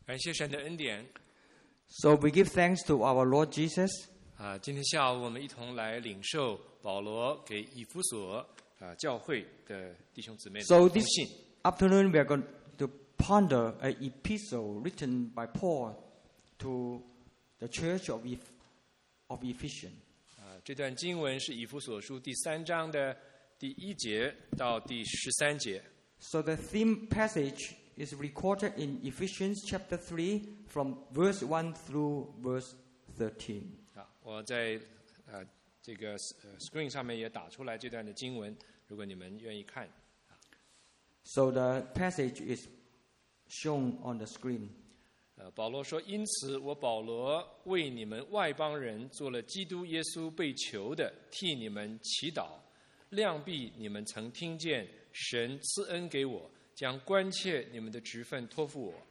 感谢神的恩典。 So we give thanks to our Lord Jesus. 今天下午我们一同来领受保罗给以弗所教会的弟兄姊妹的 So 封 this 信。 afternoon we are going to ponder an epistle written by Paul to the church of Ephesians. 这段经文是以弗所书第3章的第1节到第13节。 So the theme passage is recorded in Ephesians chapter 3 from verse 1 through verse 13. 我在这个screen 上面也打出来这段的经文，如果你们愿意看。 So the passage is shown on the screen. 保罗说：“因此，我保罗为你们外邦人做了基督耶稣被囚的，替你们祈祷，量必你们曾听见神赐恩给我，将关切你们的职分托付我。”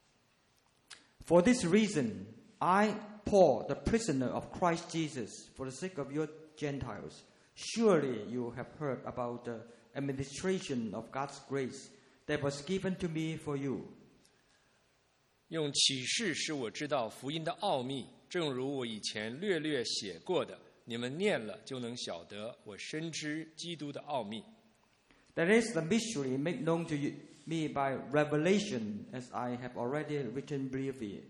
For this reason, I, Paul, the prisoner of Christ Jesus, for the sake of your Gentiles, surely you have heard about the administration of God's grace that was given to me for you. 用启示使我知道福音的奥秘，正如我以前略略写过的，你们念了就能晓得我深知基督的奥秘。 That is the mystery made known to me by revelation, as I have already written briefly.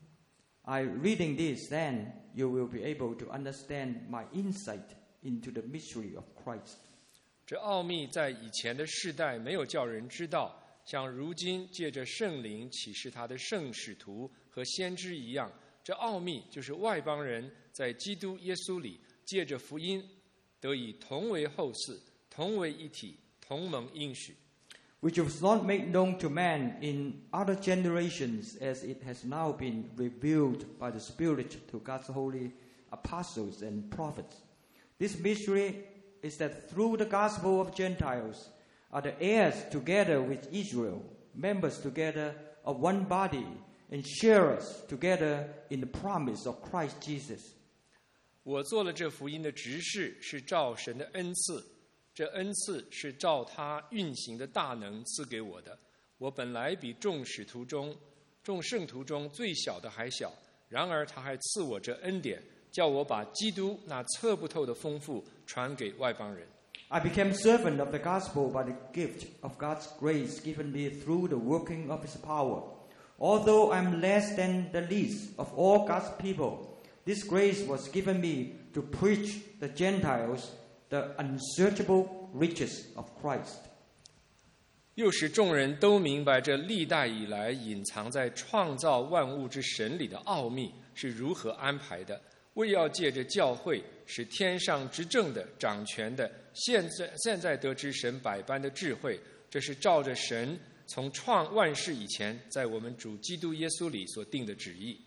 Reading this, then you will be able to understand my insight into the mystery of Christ. 这奥秘在以前的世代没有叫人知道，像如今借着圣灵启示他的圣使徒和先知一样，这奥秘就是外邦人在基督耶稣里借着福音得以同为后嗣，同为一体，同蒙应许。 Which was not made known to man in other generations, as it has now been revealed by the Spirit to God's holy apostles and prophets. This mystery is that through the gospel of Gentiles are the heirs together with Israel, members together of one body, and sharers together in the promise of Christ Jesus. 我做了这福音的执事，是照神的恩赐。这恩赐是照他运行的大能赐给我的。我本来比众圣徒中最小的还小，然而他还赐我这恩典，叫我把基督那测不透的丰富传给外邦人。 I became servant of the gospel by the gift of God's grace given me through the working of His power. Although I'm less than the least of all God's people, this grace was given me to preach the Gentiles the unsearchable riches of Christ. 又使众人都明白这历代以来隐藏在创造万物之神里的奥秘是如何安排的，为要借着教会使天上执政的掌权的现在得知神百般的智慧，这是照着神从创万事以前在我们主基督耶稣里所定的旨意。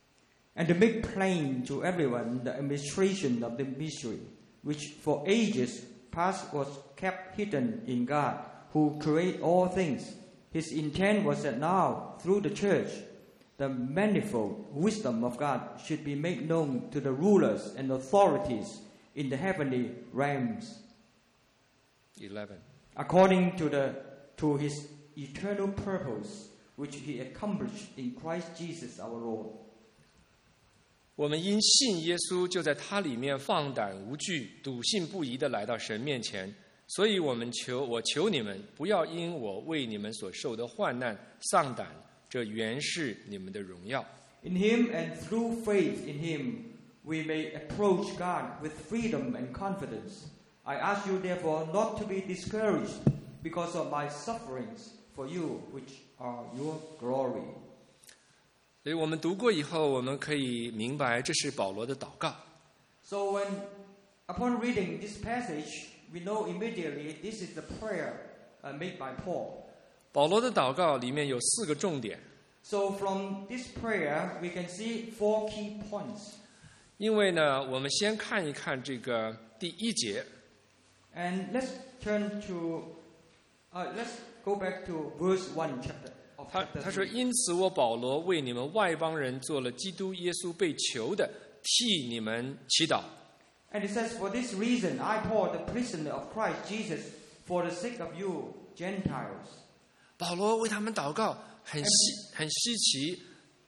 And to make plain to everyone the administration of the mystery, which for ages past was kept hidden in God, who created all things. His intent was that now, through the church, the manifold wisdom of God should be made known to the rulers and authorities in the heavenly realms. 11. According to His eternal purpose, which He accomplished in Christ Jesus our Lord. 我们因信耶稣，就在他里面放胆无惧、笃信不疑地来到神面前。所以我求你们，不要因我为你们所受的患难丧胆，这原是你们的荣耀。 In Him and through faith in Him, we may approach God with freedom and confidence. I ask you, therefore, not to be discouraged because of my sufferings for you, which are your glory. 所以我们读过以后，我们可以明白这是保罗的祷告。 So upon reading this passage, we know immediately this is the prayer made by Paul. 保罗的祷告里面有4个重点。 So from this prayer, we can see 4 key points. 因为呢，我们先看一看这个第1节。 And let's go back to verse 1 chapter. 他说：“因此，我保罗为你们外邦人做了基督耶稣被囚的，替你们祈祷。” And it says, "For this reason, I, Paul, the prisoner of Christ Jesus, for the sake of you Gentiles." 保罗为他们祷告，很稀奇。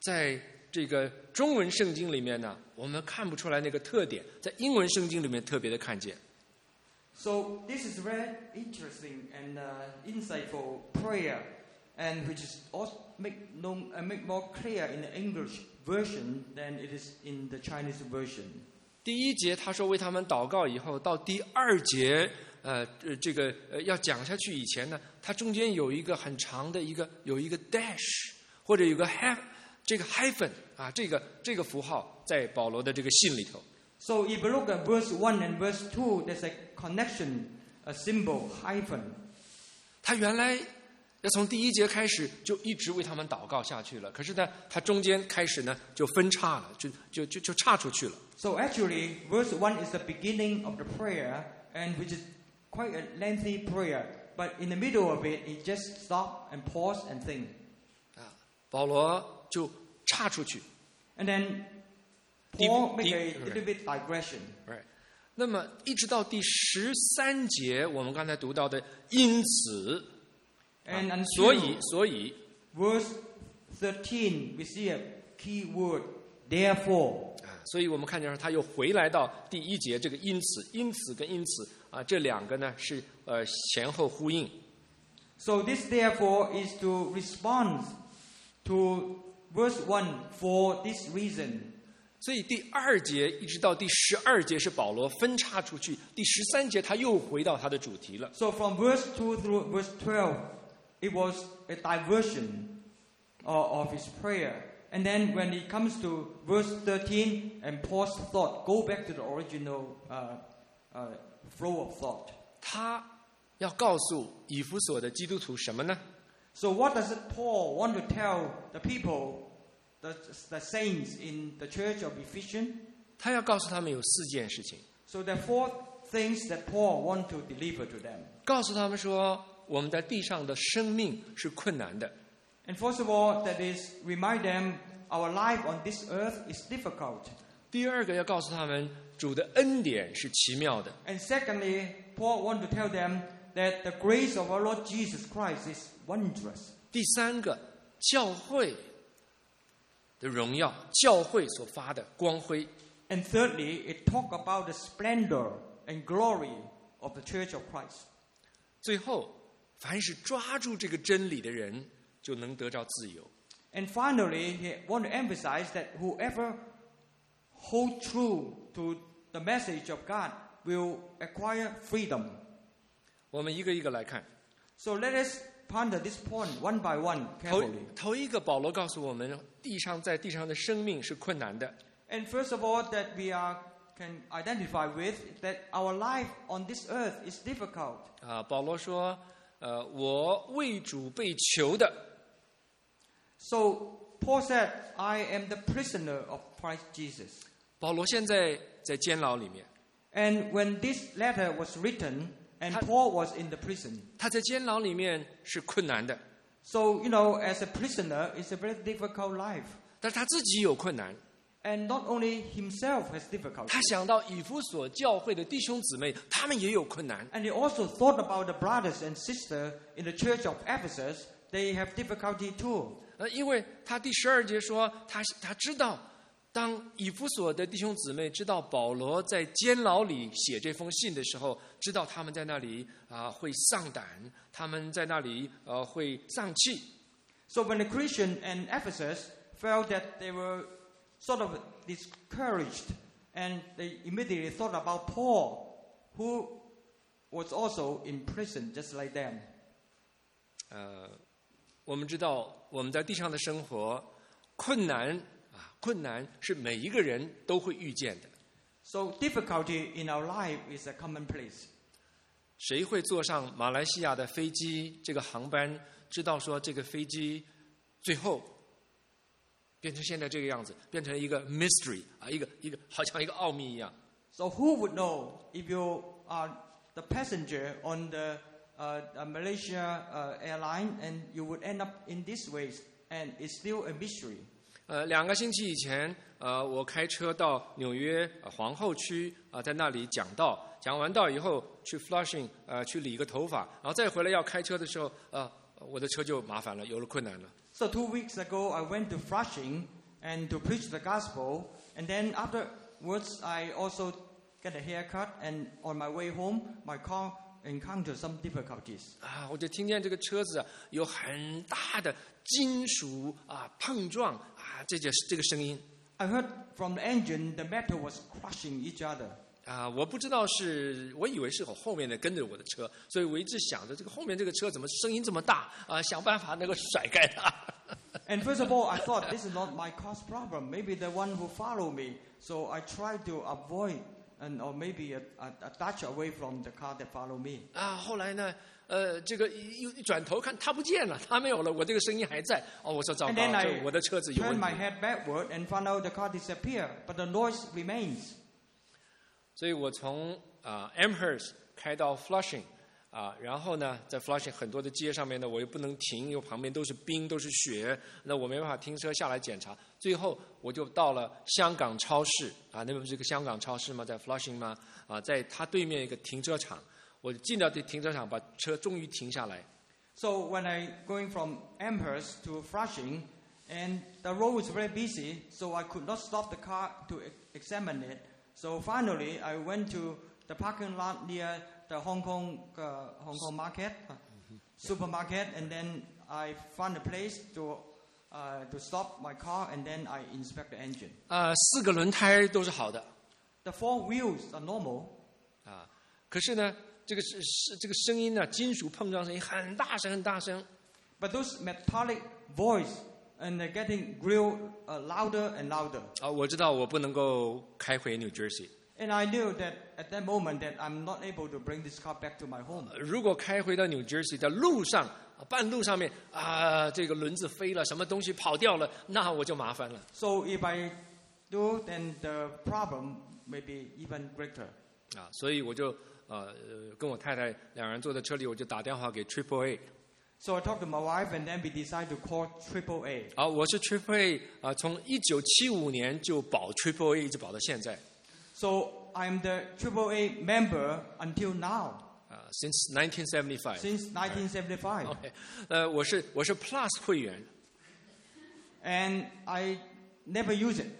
在这个中文圣经里面呢，我们看不出来那个特点，在英文圣经里面特别的看见。 So this is very interesting and insightful prayer, and which is also make more clear in the English version than it is in the Chinese version. 第一节他说为他们祷告以后，到第二节要讲下去以前呢，它中间有一个很长的有一个 dash 或者有个 hyphen 啊，这个符号在保罗的这个信里头。 So if you look at verse 1 and verse 2, there's a connection, a symbol, hyphen. 他原来要从第一节开始就一直为他们祷告下去了，可是呢，他中间开始呢就分叉了，就岔出去了。 So actually, verse 1 is the beginning of the prayer, and which is quite a lengthy prayer. But in the middle of it, he just stop and pause and think. 保罗就岔出去。 And then Paul make a little bit digression. Right. 那么一直到第13节，我们刚才读到的因此， And until 所以 verse 13, we see a key word, therefore. 所以我们看见他又回来到第一节这个因此跟因此啊，这两个呢是前后呼应。 So this therefore is to respond to verse 1 for this reason. 所以第二节一直到第12节是保罗分叉出去，第13节他又回到他的主题了。 So from verse 2 through verse 12, it was a diversion of his prayer. And then when it comes to verse 13 and Paul's thought, go back to the original flow of thought. 他要告诉以弗所的基督徒什么呢？ So what does Paul want to tell the people, the saints in the church of Ephesians? 他要告诉他们有4件事情。 So there are 4 things that Paul wants to deliver to them. 告诉他们说，我们在地上的生命是困难的。 And first of all, that is, remind them our life on this earth is difficult. 第二个要告诉他们，主的恩典是奇妙的。 And secondly, Paul wants to tell them that the grace of our Lord Jesus Christ is wondrous. 第三个，教会的荣耀，教会所发的光辉。 And thirdly, it talks about the splendor and glory of the Church of Christ. 最后，凡是抓住这个真理的人，就能得到自由。 And finally, he wants to emphasize that whoever hold true to the message of God will acquire freedom. 我们一个一个来看。 So let us ponder this point one by one 头 carefully. 头一个，保罗告诉我们，在地上的生命是困难的。 And first of all, that we can identify with that our life on this earth is difficult. 保罗说，我为主被囚的。 So Paul said, I am the prisoner of Christ Jesus. 保罗现在在监牢里面， And when this letter was written, and Paul was in the prison. 他在监牢里面是困难的， So, as a prisoner, it's a very difficult life. 但是他自己有困难。 And not only himself has difficulty. 他想到以弗所教会的弟兄姊妹，他们也有困难。 And he also thought about the brothers and sisters in the church of Ephesus. They have difficulty too. 因为他第12节说，他知道，当以弗所的弟兄姊妹知道保罗在监牢里写这封信的时候，知道他们在那里会丧胆，他们在那里会丧气。 So when the Christians in Ephesus felt that they were sort of discouraged, and they immediately thought about Paul, who was also in prison just like them. 我们知道我们在地上的生活困难是每一个人都会遇见的。 So difficulty in our life is a commonplace. 谁会坐上马来西亚的飞机这个航班，知道说这个飞机最后变成现在这个样子，变成一个 mystery 一个好像一个奥秘一样。 So who would know if you are the passenger on the Malaysia airline and you would end up in this way, and it's still a mystery. 2个星期以前，我开车到纽约皇后区在那里讲道，讲完道以后去 Flushing 去理个头发，然后再回来要开车的时候，我的车就麻烦了，有了困难了。 So 2 weeks ago, I went to Flushing and to preach the gospel. And then afterwards, I also get a haircut. And on my way home, my car encountered some difficulties. 啊，我就听见这个车子有很大的金属碰撞这个声音。 I heard from the engine the metal was crushing each other. 我不知道我以为是我后面的跟着我的车，所以我一直想着这个后面这个车怎么声音这么大想办法能够甩开它。 And first of all, I thought this is not my car's problem. Maybe the one who followed me. So I tried to avoid or maybe a touch away from the car that followed me. 后来呢，这个一转头看他不见了，他没有了，我这个声音还在。我说糟糕，这我的车子有问 turned 题。 my head backward and found out the car disappeared, but the noise remains. 所以我从Amherst 开到 Flushing。然后呢，在 Flushing 很多的街上面呢，我又不能停，因为旁边都是冰，都是雪，那我没办法停车下来检查。最后我就到了香港超市那不是一个香港超市吗？在 Flushing 吗？在它对面一个停车场，我进到这停车场，把车终于停下来。 So when I going from Amherst to Flushing, and the road was very busy, so I could not stop the car to examine it. So finally, I went to the parking lot near the Hong Kong market, supermarket, and then I found a place to stop my car, and then I inspect the engine. 4个轮胎都是好的。 The 4 wheels are normal. 可是呢，这个声音呢，金属碰撞声音很大声，很大声。 But those metallic voice and they're getting real louder and louder. 我知道我不能够开回 New Jersey。 And I knew that at that moment that I'm not able to bring this car back to my home. 如果开回到 New Jersey， 在路上半路上面这个轮子飞了，什么东西跑掉了，那我就麻烦了。 So if I do, then the problem may be even greater. 所以我就跟我太太两人坐在车里，我就打电话给 AAA。 So I talked to my wife, and then we decided to call AAA. 我是 AAA 从1975年就保 AAA 一直保到现在。 So I'm the AAA member until now. Since 1975. Since 1975. Okay. 我是 Plus 会员。 And I never use it.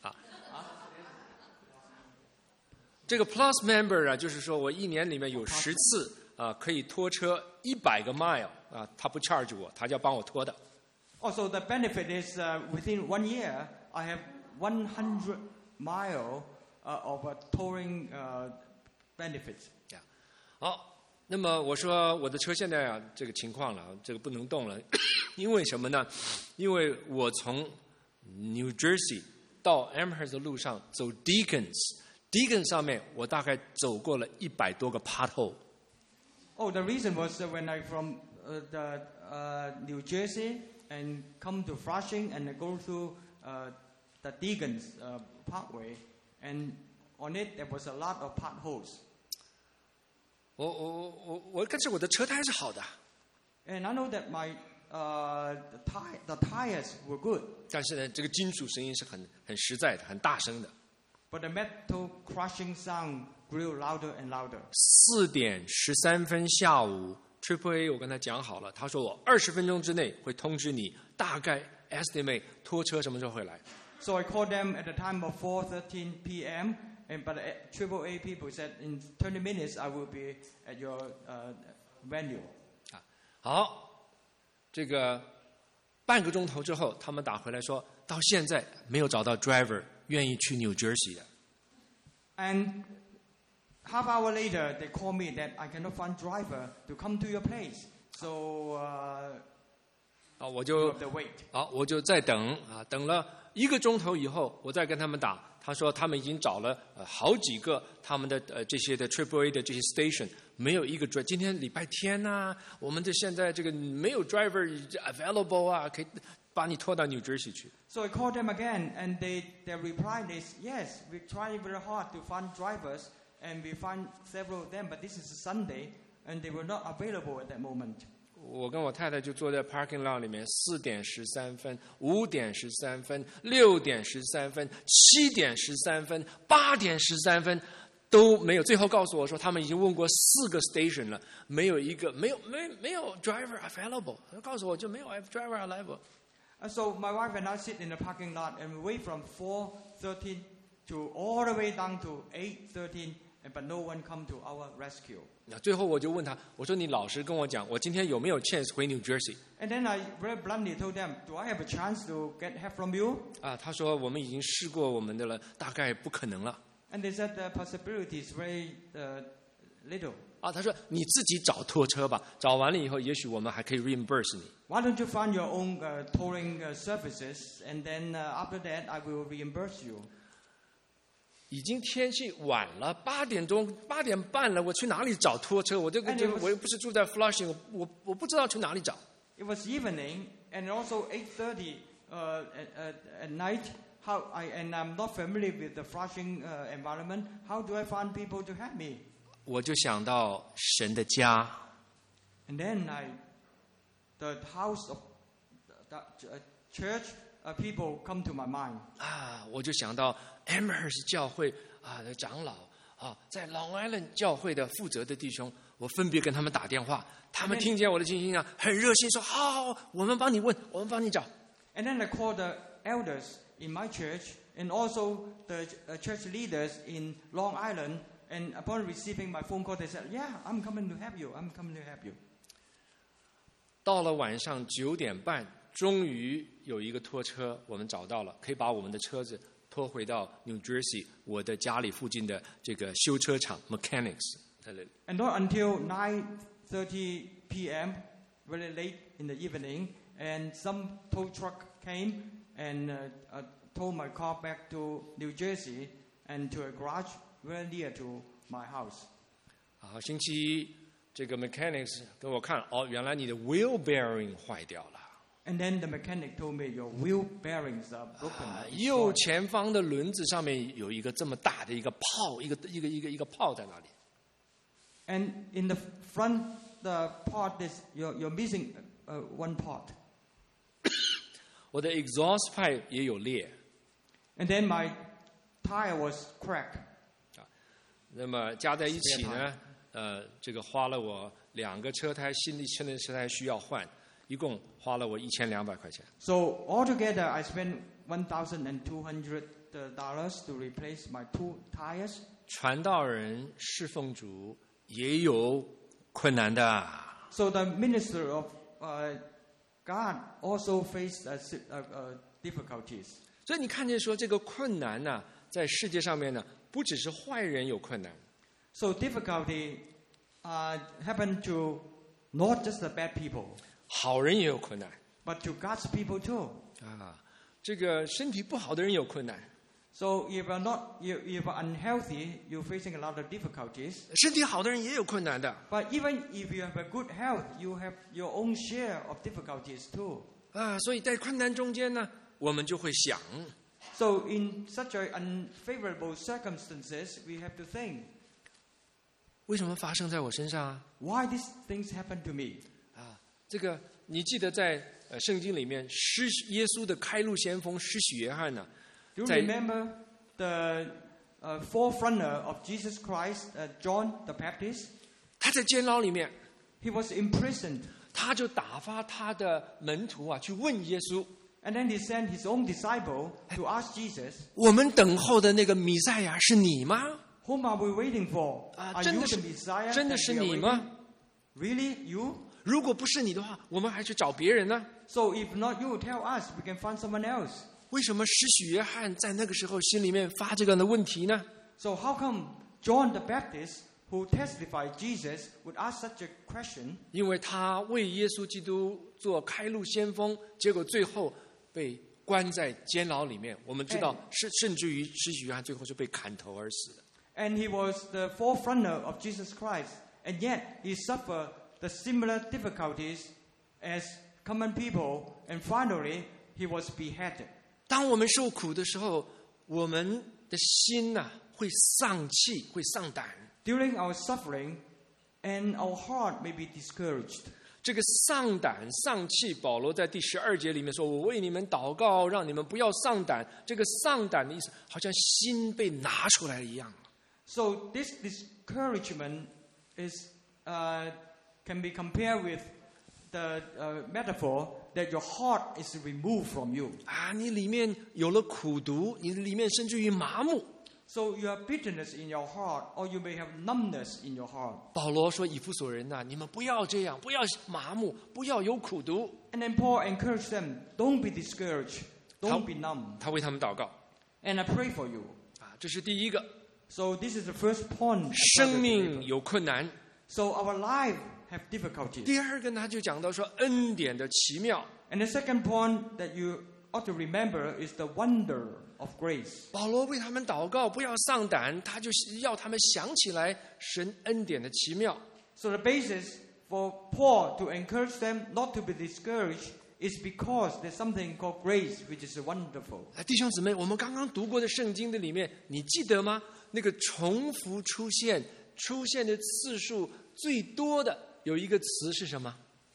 这个 Plus member 就是说我一年里面有10次可以拖车100个 mile 他不 charge 我，他就要帮我拖的。 Also, the benefit is within 1 year, I have 100 mile of towing benefits. 好，那么我说我的车现在这个情况了，这个不能动了，因为什么呢？因为我从 New Jersey 到 Amherst 的路上走 Deacons 上面，我大概走过了100多个 pothole。 Oh, the reason was when I from the New Jersey and come to Flushing and I go through the Deacons Parkway, and on it there was a lot of potholes. 但是我的车胎是好的。 And I know that my the tires were good. 但是呢，这个金属声音是很实在的，很大声的。 But the metal crushing sound grew louder and louder. 4点13分下午 ，AAA 我跟他讲好了，他说我20分钟之内会通知你，大概 estimate 拖车什么时候会来。 So I called them at the time of 4:13 p.m. But the AAA people said in 20 minutes I will be at your venue. 好，这个半个钟头之后，他们打回来说，到现在没有找到 driver 愿意去 New Jersey 的。 And half hour later, they call me that I cannot find driver to come to your place. So 我就 the wait. 我就再等等了1个钟头以后，我再跟他们打，他说他们已经找了好几个他们的这些的 AAA 的这些 station， 没有一个 driver。今天礼拜天我们现在这个没有 driver available 可以把你拖到 New Jersey 去。 So I called them again, and their reply is, yes, we tried very hard to find drivers, and we find several of them, but this is a Sunday, and they were not available at that moment. 我跟我太太就坐在 parking lot 里面，4点13分、5点13分、6点13分、7点13分、8点13分都没有。最后告诉我说，他们已经问过4个 station 了，没有一个没有 driver available。他告诉我就没有 driver available。 So my wife and I sit in the parking lot and we wait from 4:13 to all the way down to 8:13, but no one come to our rescue. 那最后我就问他，我说你老实跟我讲，我今天有没有 chance 回 New Jersey？ And then I very bluntly told them, "Do I have a chance to get help from you?" 他说我们已经试过我们的了，大概不可能了。 And they said the possibility is very little. 他说你自己找拖车吧，找完了以后，也许我们还可以 reimburse 你。 Why don't you find your own towing services, and then after that I will reimburse you. 已经天气晚了，8点钟、8点半了，我去哪里找拖车？我我又不是住在 Flushing， 我不知道去哪里找。 It was evening, and also 8:30 at night. And I'm not familiar with the Flushing environment. How do I find people to help me? 我就想到神的家。 And then the house of the church people come to my mind. 我就想到 Amherst 教会的长老在 Long Island 教会的负责的弟兄，我分别跟他们打电话，他们听见我的信息很热心，说好，我们帮你问，我们帮你找。 And then I called the elders in my church and also the church leaders in Long Island. And upon receiving my phone call, they said, "Yeah, I'm coming to help you. I'm coming to help you." 到了晚上9点半，终于有一个拖车，我们找到了，可以把我们的车子拖回到 New Jersey 我的家里附近的这个修车厂 Mechanics 在那里。 And not until 9:30 p.m., very late in the evening, and some tow truck came and towed my car back to New Jersey and to a garage very near to my house. 星期一，这个 mechanics 给我看，原来你的 wheel bearing 坏掉了。 And then the mechanic told me your wheel bearings are broken. 右前方的轮子上面有一个这么大的一个泡，一个泡在那里。 And in the front the part you're missing one part. 我的 exhaust pipe 也有裂。 And then my tire was cracked. 那么加在一起呢，这个花了我2个车胎，新的车胎需要换，一共花了我1200块钱。 So altogether, I spent $1,200 to replace my 2 tires. 传道人侍奉主也有困难的。 So the minister of God also faced difficulties. 所以你看见说这个困难呢，在世界上面呢，不只是坏人有困难。 So difficulty happen to not just the bad people. 好人也有困难。 But to God's people too. 这个身体不好的人有困难。 So if you're unhealthy, you're facing a lot of difficulties. 身体好的人也有困难的。 But even if you have a good health, you have your own share of difficulties too. 所以在困难中间呢，我们就会想。 So in such unfavorable circumstances, we have to think. 为什么发生在我身上啊 Why these things happen to me? 这个你记得在圣经里面，耶稣的开路先锋施洗约翰呢 ？Do you remember the forerunner of Jesus Christ, John the Baptist? 他在监牢里面 He was imprisoned. 他就打发他的门徒去问耶稣。 And then he sent his own disciple to ask Jesus, 我们等候的那个弥赛亚是你吗？ Whom are we waiting for? Are you the Messiah? 真的是你吗？ Really, you? 如果不是你的话，我们还去找别人呢。 So if not you, tell us. We can find someone else. 为什么施洗约翰在那个时候心里面发这样的问题呢？ So how come John the Baptist, who testified Jesus, would ask such a question? 因为他为耶稣基督做开路先锋，结果最后被关在监牢里面。我们知道，甚至于施洗约翰最后是被砍头而死的。 And he was the forerunner of Jesus Christ, and yet he suffered the similar difficulties as common people, and finally he was beheaded. 当我们受苦的时候，我们的心会丧气，会丧胆。 During our suffering, and our heart may be discouraged. 这个丧胆丧气，保罗在第12节里面说：“我为你们祷告，让你们不要丧胆。”这个丧胆的意思，好像心被拿出来一样。 So this discouragement is can be compared with the metaphor that your heart is removed from you. 啊，你里面有了苦毒，你里面甚至于麻木。 So you have bitterness in your heart, or you may have numbness in your heart. 保罗说：“以弗所人呐，你们不要这样，不要麻木，不要有苦毒。 And then Paul encouraged them, don't be discouraged, don't be numb. ” 他为他们祷告 And I pray for you. 啊，这是第一个。 So this is the first point. 生命有困难。 So our life have difficulties. 第二个呢，他就讲到说恩典的奇妙。 And the second point that you ought to remember is the wonder of grace. 保罗为他们祷告，不要丧胆，他就是要他们想起来神恩典的奇妙。 So the basis for Paul to encourage them not to be discouraged is because there's something called grace, which is wonderful. 弟兄姊妹，我们刚刚读过的圣经的里面，你记得吗？那个重复出现的次数最多的有一个词是什么？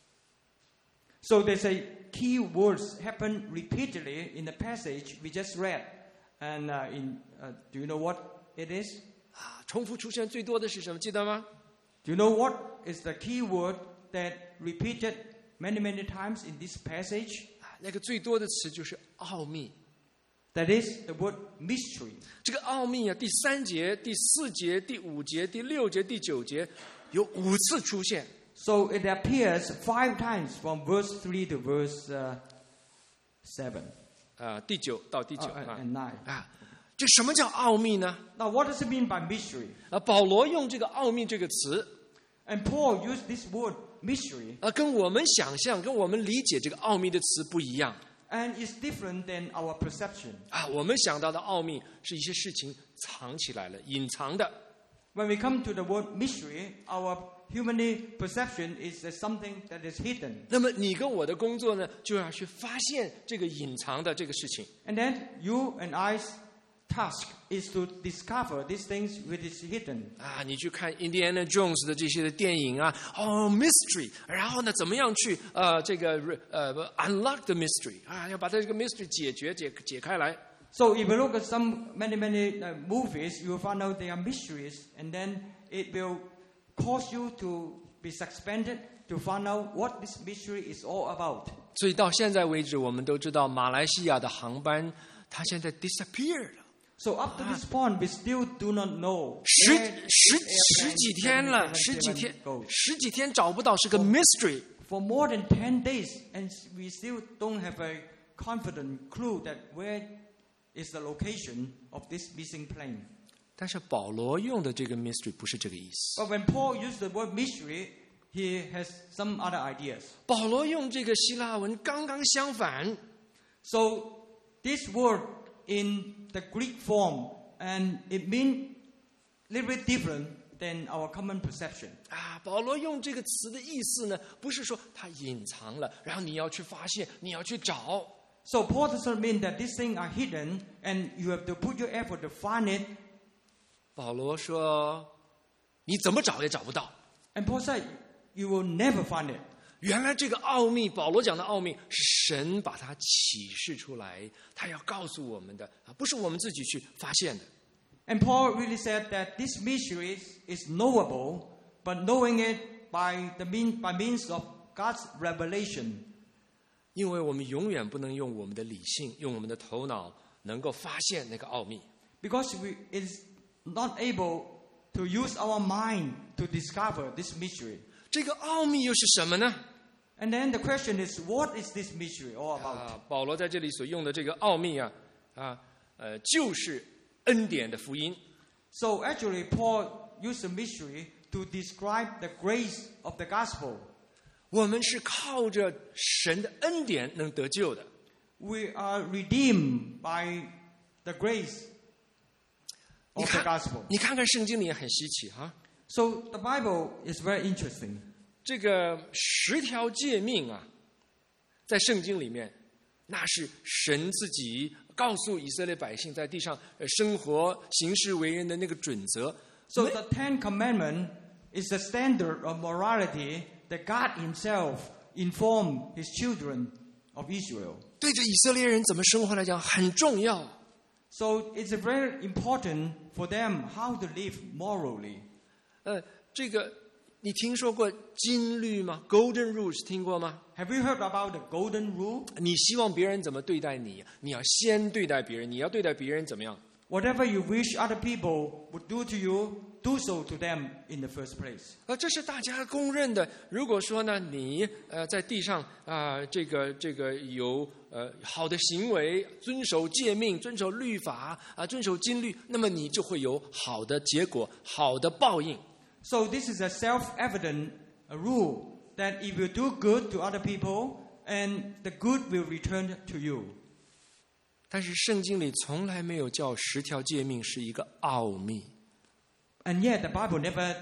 So there's a key words happen repeatedly in the passage we just read. And do you know what it is? 啊，重复出现最多的是什么？记得吗？ Do you know what is the key word that repeated many, many times in this passage? 那个最多的词就是奥秘。 That is the word mystery. 这个奥秘啊，第3节、第4节、第5节、第6节、第9节有5次出现。 So it appears 5 times from verse 3 to verse 7. 第9到第9 and 9. 啊，这什么叫奥秘呢？ Now what does it mean by mystery? 保罗用这个奥秘这个词， And Paul used this word mystery. 跟我们想象、跟我们理解这个奥秘的词不一样。 And it's different than our perception. 啊，我们想到的奥秘是一些事情藏起来了、隐藏的。 When we come to the word mystery, our humanly perception is something that is hidden. 那么你跟我的工作呢，就要去发现这个隐藏的这个事情。 And then you and I's task is to discover these things which is hidden. 啊，你去看 Indiana Jones 的这些的电影啊，mystery， 然后呢，怎么样去unlock the mystery 啊，要把这个 mystery 解开来。 So if you look at many movies, you will find out there are mysteries, and then it will cause you to be suspended to find out what this mystery is all about. 所以到现在为止，我们都知道马来西亚的航班它现在 disappeared 了。 So up to this point, we still do not know. 十几天了，十几天找不到，是个 mystery。 For more than 10 days, and we still don't have a confident clue that where is the location of this missing plane. 但是保罗用的这个 mystery 不是这个意思。 But when Paul used the word mystery, he has some other ideas. 保罗用这个希腊文刚刚相反。 So this word in the Greek form, and it means a little bit different than our common perception. 啊，保罗用这个词的意思呢，不是说它隐藏了，然后你要去发现，你要去找。 So Paul doesn't mean that these things are hidden and you have to put your effort to find it. 保罗说，你怎么找也找不到。 And Paul said, you will never find it. 原来这个奥秘，保罗讲的奥秘是神把它启示出来，他要告诉我们的啊，不是我们自己去发现的。 And Paul really said that this mystery is knowable, but knowing it by means of God's revelation. 因为我们永远不能用我们的理性、用我们的头脑能够发现那个奥秘。 Because we is not able to use our mind to discover this mystery. 这个奥秘又是什么呢？ And then the question is, what is this mystery all about? 保罗在这里所用的这个奥秘就是恩典的福音。 So actually, Paul used the mystery to describe the grace of the gospel. 我们是靠着神的恩典能得救的。 We are redeemed by the grace of the gospel. 你看看圣经里也很稀奇哈。 So the Bible is very interesting. 这个10条诫命啊，在圣经里面，那是神自己告诉以色列百姓在地上生活、行事为人的那个准则。 So the 10 Commandments is the standard of morality that God Himself informed His children of Israel. 对着以色列人怎么生活来讲很重要。 So it's very important for them how to live morally. 这个你听说过金律吗 ？Golden Rules 听过吗？ Have you heard about the golden rule? 你希望别人怎么对待你，你要先对待别人，你要对待别人怎么样？ Whatever you wish other people would do to you, do so to them in the first place. 这是大家公认的。如果说呢，你在地上这个有好的行为，遵守诫命，遵守律法遵守经律，那么你就会有好的结果，好的报应。 So this is a self-evident rule that if you do good to other people, and the good will return to you. 但是圣经里从来没有叫10条诫命是一个奥秘。 And yet the Bible never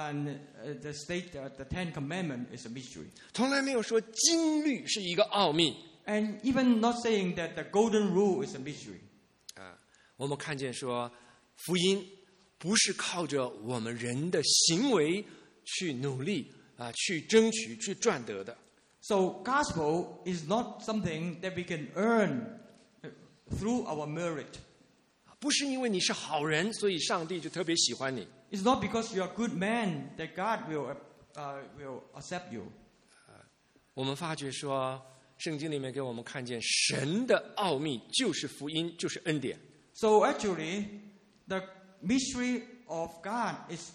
state that the Ten Commandments is a mystery. 从来没有说经律是一个奥秘。 And even not saying that the golden rule is a mystery. 我们看见说，福音不是靠着我们人的行为去努力去争取、去赚得的。 So gospel is not something that we can earn through our merit. 不是因为你是好人，所以上帝就特别喜欢你。 It's not because you're a good man that God will accept you. 我们发觉说，圣经里面给我们看见神的奥秘就是福音，就是恩典。 So actually, the mystery of God is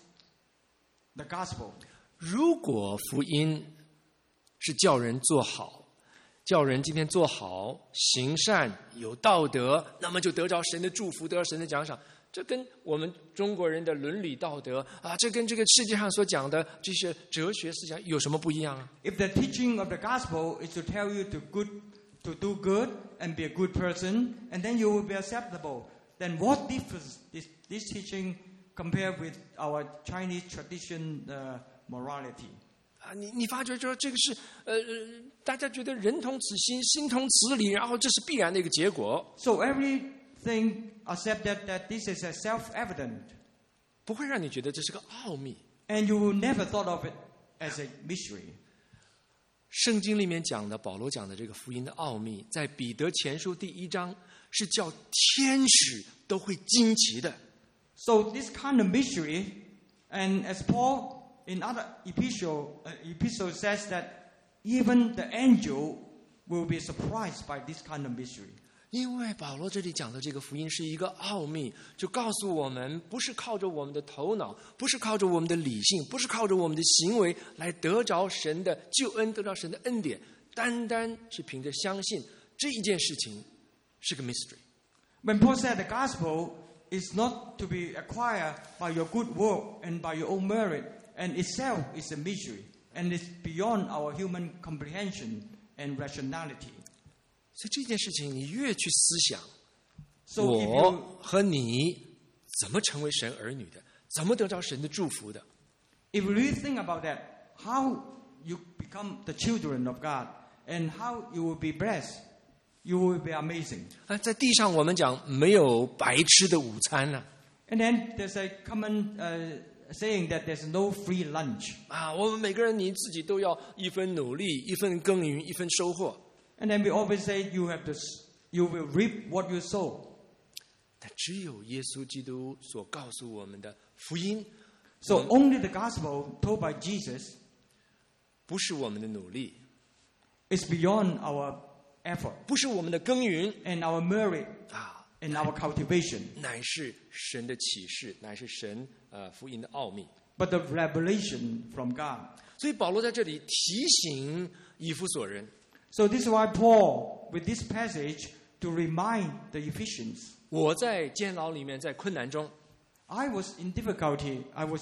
the gospel. 如果福音是叫人做好，叫人今天做好、行善、有道德，那么就得着神的祝福，得着神的奖赏。这跟我们中国人的伦理道德这跟这个世界上所讲的这些哲学思想有什么不一样啊？ If the teaching of the gospel is to tell you to do good and be a good person, and then you will be acceptable, then what difference is this teaching compared with our Chinese tradition morality? 你发觉说这个是大家觉得人同此心，心同此理，然后这是必然的一个结果。 So everything accept that this is a self-evident, 不会让你觉得这是个奥秘。 and you will never thought of it as a mystery. 圣经里面讲的，保罗讲的这个福音的奥秘，在彼得前书第1章是叫天使都会惊奇的。 So this kind of mystery, and as Paul in other epistle says that even the angel will be surprised by this kind of mystery. 因为保罗这里讲的这个福音是一个奥秘，就告诉我们，不是靠着我们的头脑，不是靠着我们的理性，不是靠着我们的行为来得着神的救恩，得着神的恩典，单单是凭着相信这一件事情是个 mystery。 When Paul said the gospel is not to be acquired by your good work and by your own merit, and itself is a mystery, and it's beyond our human comprehension and rationality. 所以这件事情，你越去思想， So if 我 you, 和你怎么成为神儿女的，怎么得着神的祝福的， if you really think about that, how you become the children of God and how you will be blessed, you will be amazing. 在地上我们讲没有白吃的午餐呢、 And then there's a common saying that there's no free lunch. 我们每个人你自己都要一分努力，一分耕耘，一分收获。 And then we always say you will reap what you sow. 但只有耶稣基督所告诉我们的福音， So only the gospel told by Jesus 不是我们的努力， is beyond our effort 不是我们的耕耘 and our merit 啊， and our cultivation, 乃是神的启示，乃是神福音的奥秘。 but the revelation from God. 所以保罗在这里提醒以弗所人， So this is why Paul, with this passage, to remind the Ephesians, 我在监牢里面，在困难中 I was in difficulty,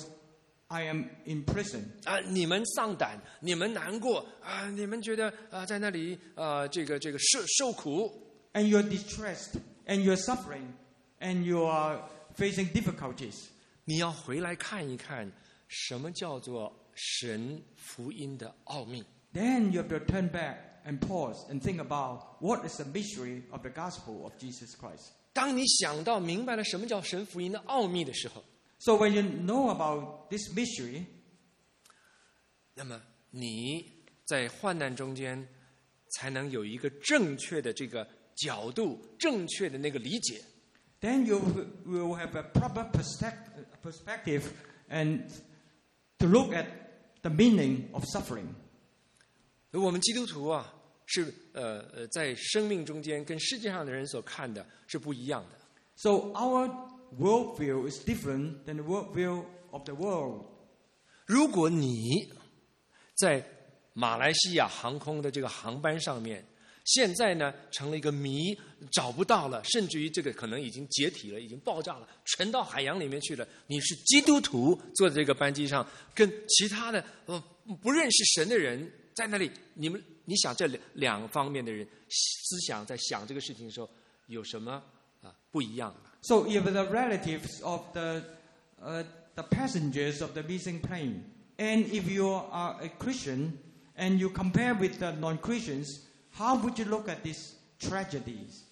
I am in prison. 你们丧胆，你们难过你们觉得在那里这个受苦， And you're distressed, and you're suffering, and you are facing difficulties. 你要回来看一看，什么叫做神福音的奥秘。 Then you have to turn back and pause and think about what is the mystery of the gospel of Jesus Christ. 当你想到明白了什么叫神福音的奥秘的时候， So when you know about this mystery, 那么你在患难中间才能有一个正确的这个角度，正确的那个理解。 then you will have a proper perspective and to look at the meaning of suffering. 我们基督徒啊，是在生命中间跟世界上的人所看的是不一样的。 So our worldview is different than the worldview of the world. 如果你在马来西亚航空的这个航班上面，现在呢成了一个谜，找不到了，甚至于这个可能已经解体了，已经爆炸了，沉到海洋里面去了。你是基督徒坐在这个班机上，跟其他的不认识神的人在那里，你想这两方面的人思想在想这个事情的时候有什么不一样的？ So if the relatives of the passengers of the missing plane, and if you are a Christian and you compare with the non-Christians, how would you look at these tragedies?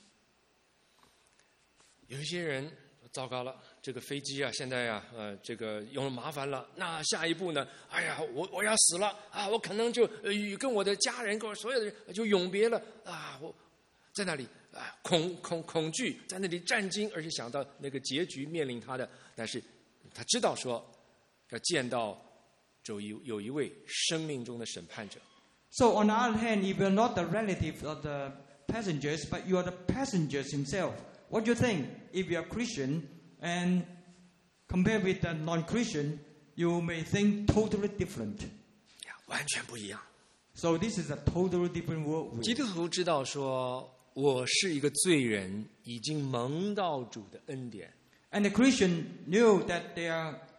有一些人糟糕了，这个飞机啊，现在啊，这个有麻烦了。那下一步呢？哎呀，我要死了啊！我可能就跟我的家人，跟我所有的人就永别了啊！我在那里啊，恐惧，在那里战惊，而且想到那个结局面临他的，但是他知道说要见到有一位生命中的审判者。 So on the other hand, if you're not the relative of the passengers, but you are the passengers himself, what do you think? If you're Christian and compared with the non-Christian, you may think totally different. 完全不一样。 So this is a totally different world. 基督徒知道说，我是一个罪人，已经蒙到主的恩典。 And the Christian knew that they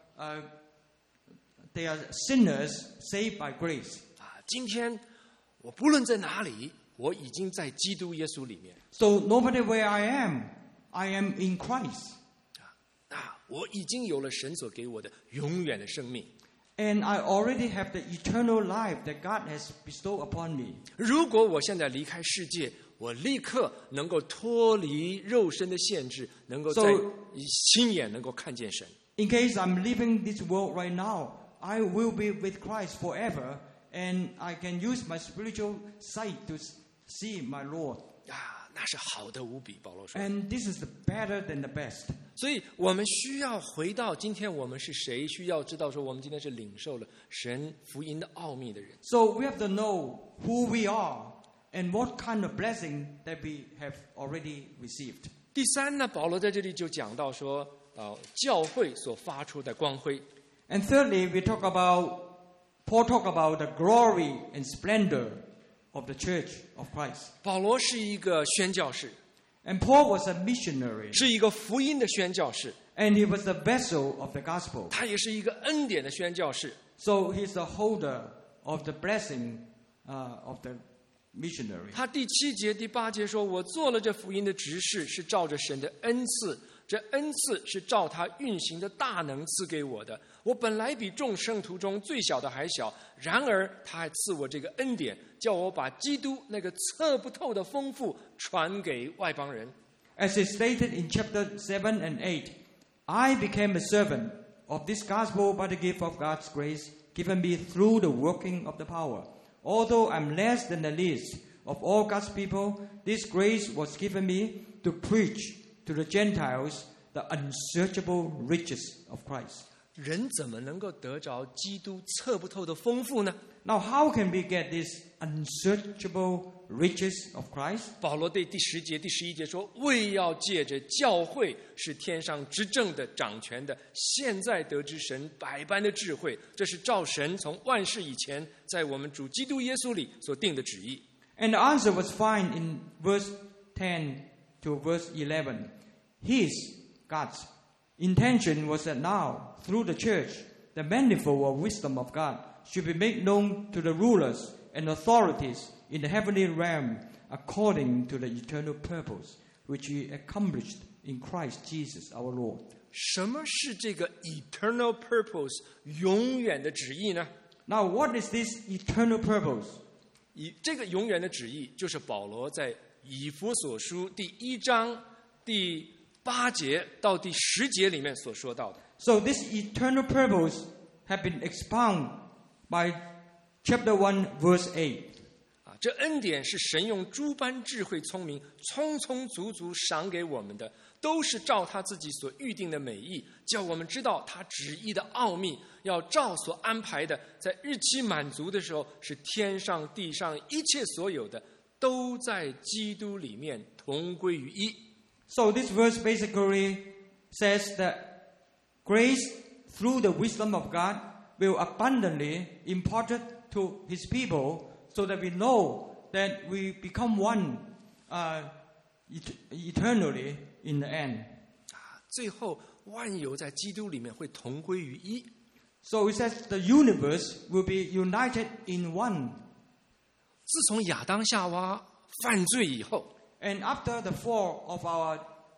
are sinners saved by grace. 今天我不论在哪里，我已经在基督耶稣里面。 So no matter where I am in Christ. 我已经有了神所给我的永远的生命。 And I already have the eternal life that God has bestowed upon me. 如果我现在离开世界，我立刻能够脱离肉身的限制，能够在亲眼能够看见神。 In case I'm leaving this world right now, I will be with Christ forever, and I can use my spiritual sight to see my Lord. 那是好的无比，保罗说。 And this is better than the best. 所以我们需要回到今天我们是谁，需要知道说我们今天是领受了神福音的奥秘的人。 So we have to know who we are and what kind of blessing that we have already received. 第三呢，保罗在这里就讲到说，教会所发出的光辉。 And thirdly, Paul talk about the glory and splendor of the Church of Christ. 保罗是一个宣教士， And Paul was a missionary. 是一个福音的宣教士， And he was the vessel of the gospel. 他也是一个恩典的宣教士。 So he's the holder of the blessing of the missionary. 他第7节、第8节说：“我做了这福音的执事，是照着神的恩赐，这恩赐是照他运行的大能赐给我的。我本来比众圣徒中最小的还小，然而他还赐我这个恩典，叫我把基督那个测不透的丰富传给外邦人。” As is stated in chapter 7 and 8, I became a servant of this gospel by the gift of God's grace given me through the working of the power. Although I'm less than the least of all God's people, this grace was given me to preach to the Gentiles the unsearchable riches of Christ. 人怎么能够得着基督测不透的丰富呢？ Now, how can we get this unsearchable riches of Christ? 保罗对第10节、第11节说：“为要借着教会是天上执政的、掌权的，现在得知神百般的智慧，这是照神从万事以前在我们主基督耶稣里所定的旨意。” And the answer was found in verse 10 to verse 11. His, God's, intention was that now, through the church, the manifold wisdom of God should be made known to the rulers and authorities in the heavenly realm according to the eternal purpose which He accomplished in Christ Jesus our Lord. 什么是这个 eternal purpose 永远的旨意呢？ Now, what is this eternal purpose? 这个永远的旨意，就是保罗在以弗所书第1章第8节到第10节里面所说到的。 So this eternal purpose have been expounded by chapter 1, verse 8. 这恩典是神用诸般智慧聪明充充足足赏给我们的，都是照他自己所预定的美意，叫我们知道他旨意的奥秘，要照所安排的，在日期满足的时候，使天上地上一切所有的都在基督里面同归于一。 So this verse basically says that grace through the wisdom of God will abundantly imparted to his people, so that we know that we become one eternally in the end. 最后万有在基督里面会同归于一。 So it says the universe will be united in one. 自从亚当夏娃犯罪以后， And after the fall of our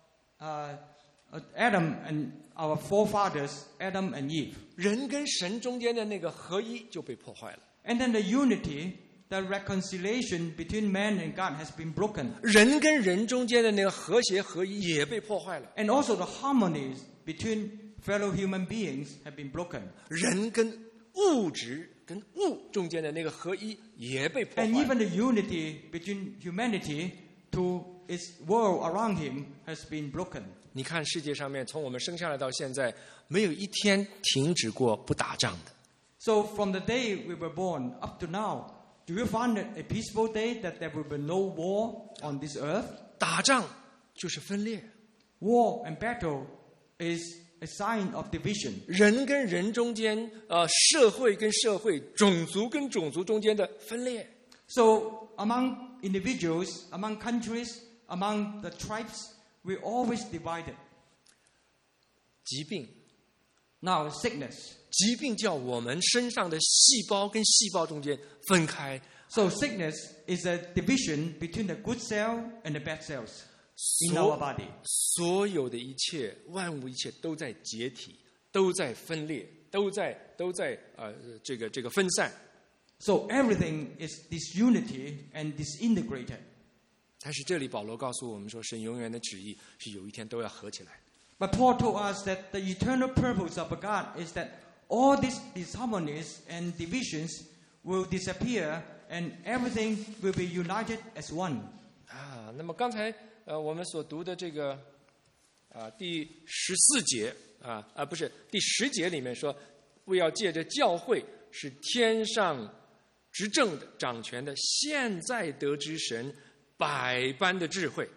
Adam and our forefathers, Adam and Eve, 人跟神中间的那个合一就被破坏了， and then the unity, the reconciliation between man and God has been broken. 人跟人中间的那个和谐合一也被破坏了， And also the harmonies between fellow human beings have been broken. 人跟物质跟物中间的那个合一也被破坏 And 了。 even the unity between humanity to its world around him has been broken. 你看世界上面，从我们生下来到现在，没有一天停止过不打仗的。 So from the day we were born up to now, do you find it a peaceful day that there will be no war on this earth? 打仗就是分裂， War and battle is a sign of division. 人跟人中间，社会跟社会，种族跟种族中间的分裂。 So among individuals, among countries, among the tribes, we're always divided. 疾病， Now sickness. 疾病叫我们身上的细胞跟细胞中间分开。 So sickness is a division between the good cell and the bad cells in our body. 所有的一切，万物一切都在解体，都在分裂，都在这个分散。 So everything is disunity and disintegrated. 但是这里保罗告诉我们说，神永远的旨意是有一天都要合起来。 But Paul told us that the eternal purpose of God is that all these disharmonies and divisions will disappear and everything will be united as one. 那么刚才我们所读的这个第14节不是第10节里面说，为要借着教会，使天上执政的掌权的现在得知神百般的智慧。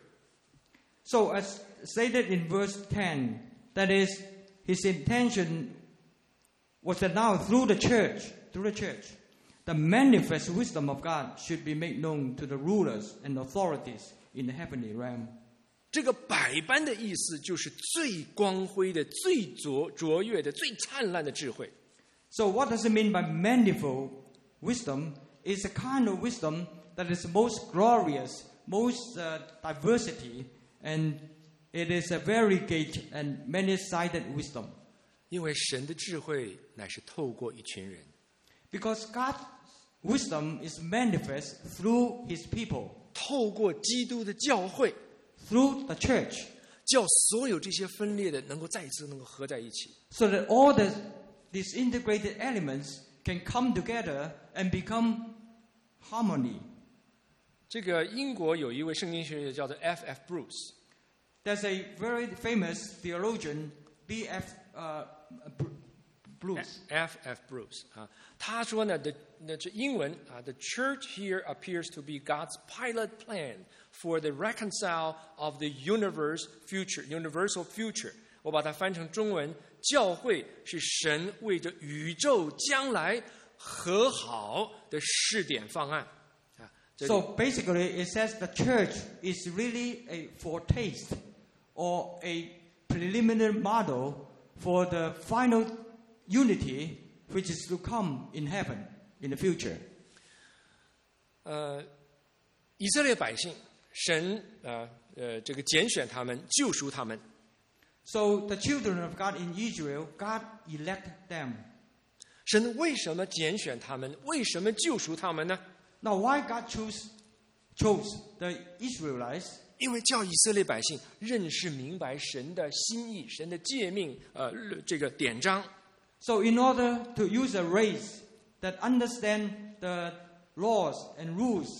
So as stated in verse 10, that is, his intention was that now through the church, the manifest wisdom of God should be made known to the rulers and authorities in the heavenly realm. 这个百般的意思就是最光辉的、最卓越的、最灿烂的智慧。 So what does it mean by manifold wisdom? It's a kind of wisdom that is most glorious, most diversity, and it is a variegate and many-sided wisdom. 因为神的智慧乃是透过一群人， Because God's wisdom is manifest through his people, 透过基督的教会， through the church, 叫所有这些分裂的能够再一次能够合在一起。 so that all the disintegrated elements can come together and become harmony. 这个英国有一位圣经学者叫做 F.F. Bruce， There's a very famous theologian, B.F. Bruce. F.F. Bruce 他说呢，这英文the church here appears to be God's pilot plan for the reconcile of the universal future。我把它翻成中文，教会是神为着宇宙将来和好的试点方案。 So basically, it says the church is really a foretaste or a preliminary model for the final unity which is to come in heaven in the future. 以色列百姓，神这个拣选他们，救赎他们。 So the children of God in Israel, God elected them. 神为什么拣选他们？为什么救赎他们呢？ Now, why God chose the Israelites? 因为叫以色列百姓认识明白神的心意、神的诫命，这个典章。 So in order to use a race that understand the laws and rules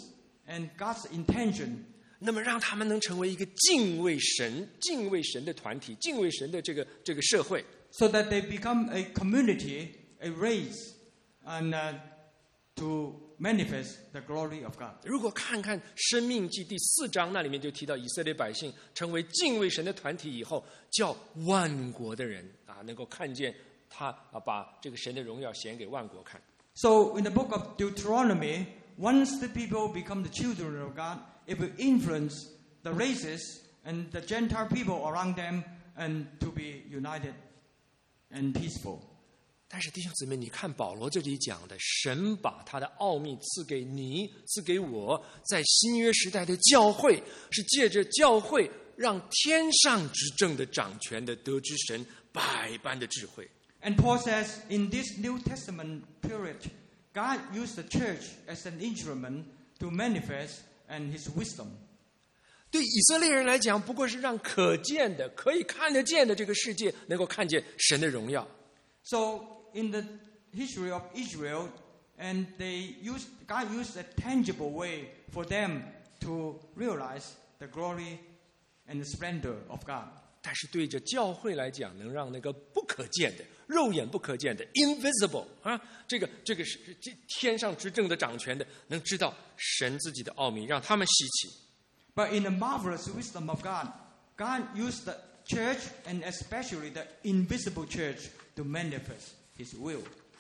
and God's intention. 那么让他们能成为一个敬畏神的团体，敬畏神的这个社会。 So that they become a community, a race, and to manifest the glory of God. 如果看看《申命记》第4章，那里面就提到以色列百姓成为敬畏神的团体以后，叫万国的人能够看见他把这个神的荣耀显给万国看。 So in the book of Deuteronomy, once the people become the children of God, it will influence the races and the Gentile people around them and to be united and peaceful. 但是弟兄姊妹，你看保罗这里讲的，神把他的奥秘赐给你，赐给我，在新约时代的教会，是借着教会让天上执政的掌权的得知神百般的智慧。 And Paul says, in this New Testament period, God used the church as an instrument to manifest and His wisdom. 对以色列人来讲，不过是让可见的、可以看得见的这个世界能够看见神的荣耀。 So in the history of Israel, and God used a tangible way for them to realize the glory and the splendor of God. 但是对着教会来讲，能让那个不可见的、肉眼不可见的 invisible 这个是天上执政的掌权的，能知道神自己的奥秘，让他们稀奇。 But in the marvelous wisdom of God, God used the church and especially the invisible church to manifest His will.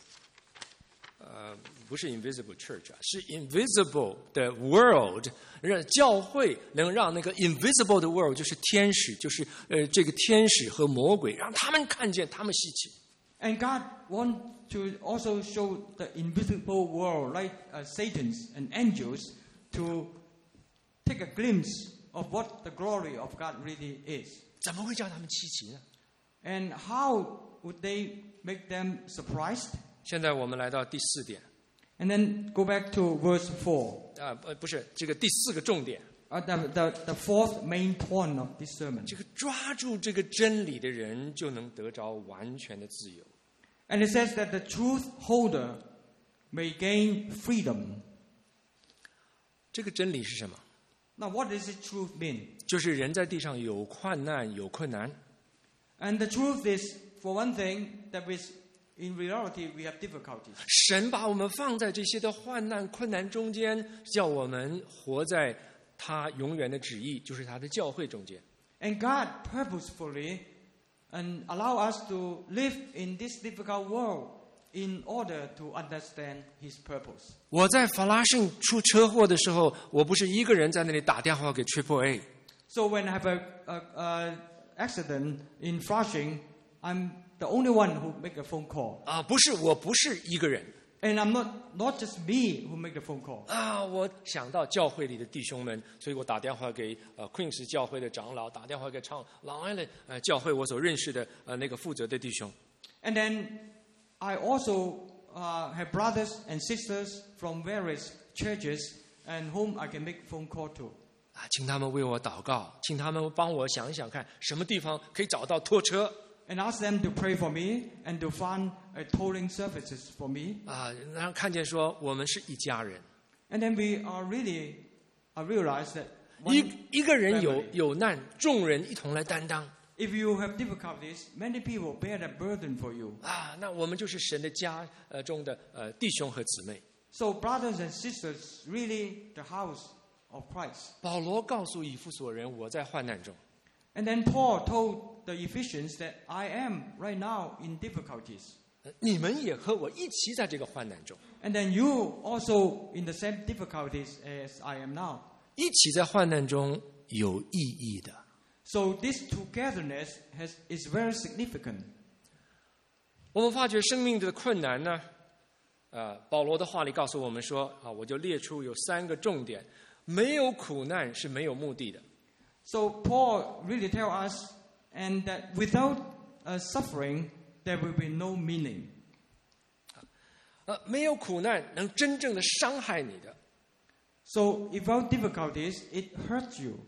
不是 invisible church 是 invisible 的 world， 让教会能让那个 invisible 的 world 就是天使，就是这个天使和魔鬼，让他们看见，他们稀奇。 And God wants to also show the invisible world, like Satan's and angels, to take a glimpse of what the glory of God really is. 怎么会叫他们稀奇呢？ And how would they make them surprised? 现在我们来到第4点。 And then go back to verse 4. 不是这个第4个重点。 The fourth main point of this sermon. 这个抓住这个真理的人，就能得着完全的自由。 And it says that the truth holder may gain freedom. 这个真理是什么？ Now, what does the truth mean? 就是人在地上有患难、有困难。 And the truth is, for one thing, that in reality we have difficulties. 神把我们放在这些的患难、困难中间，叫我们活在他永远的旨意，就是他的教会中间。 And God purposefully and allow us to live in this difficult world in order to understand His purpose. 我在法拉盛出车祸的时候，我不是一个人在那里打电话给 AAA。 So when I have a accident in Flushing, I'm the only one who make a phone call. 我不是一个人。 And I'm not just me who make the phone call. 我想到教会里的弟兄们，所以我打电话给Queens 教会的长老，打电话给Long Island 教会我所认识的那个负责的弟兄。 And then I also have brothers and sisters from various churches and whom I can make phone call to. 请他们为我祷告，请他们帮我想一想看，什么地方可以找到拖车。 And ask them to pray for me and to find tolling services for me. 然后看见说我们是一家人。 And then we are really realize that 一个人有难，众人一同来担当。 if you have difficulties, many people bear the burden for you. 那我们就是神的家中的弟兄和姊妹。 So brothers and sisters, really the house of Christ. 保罗告诉以弗所人，我在患难中。 And then Paul told the Ephesians that I am right now in difficulties. 你们也和我一起在这个患难中。 And then you also in the same difficulties as I am now. 一起在患难中有意义的。 So this togetherness is very significant. 我们发觉生命的困难呢，保罗的话里告诉我们说，我就列出有3个重点，没有苦难是没有目的的。 So Paul really tells us, and that without suffering, there will be no meaning. 没有苦难能真正的伤害你的。 So without difficulties, it hurts you.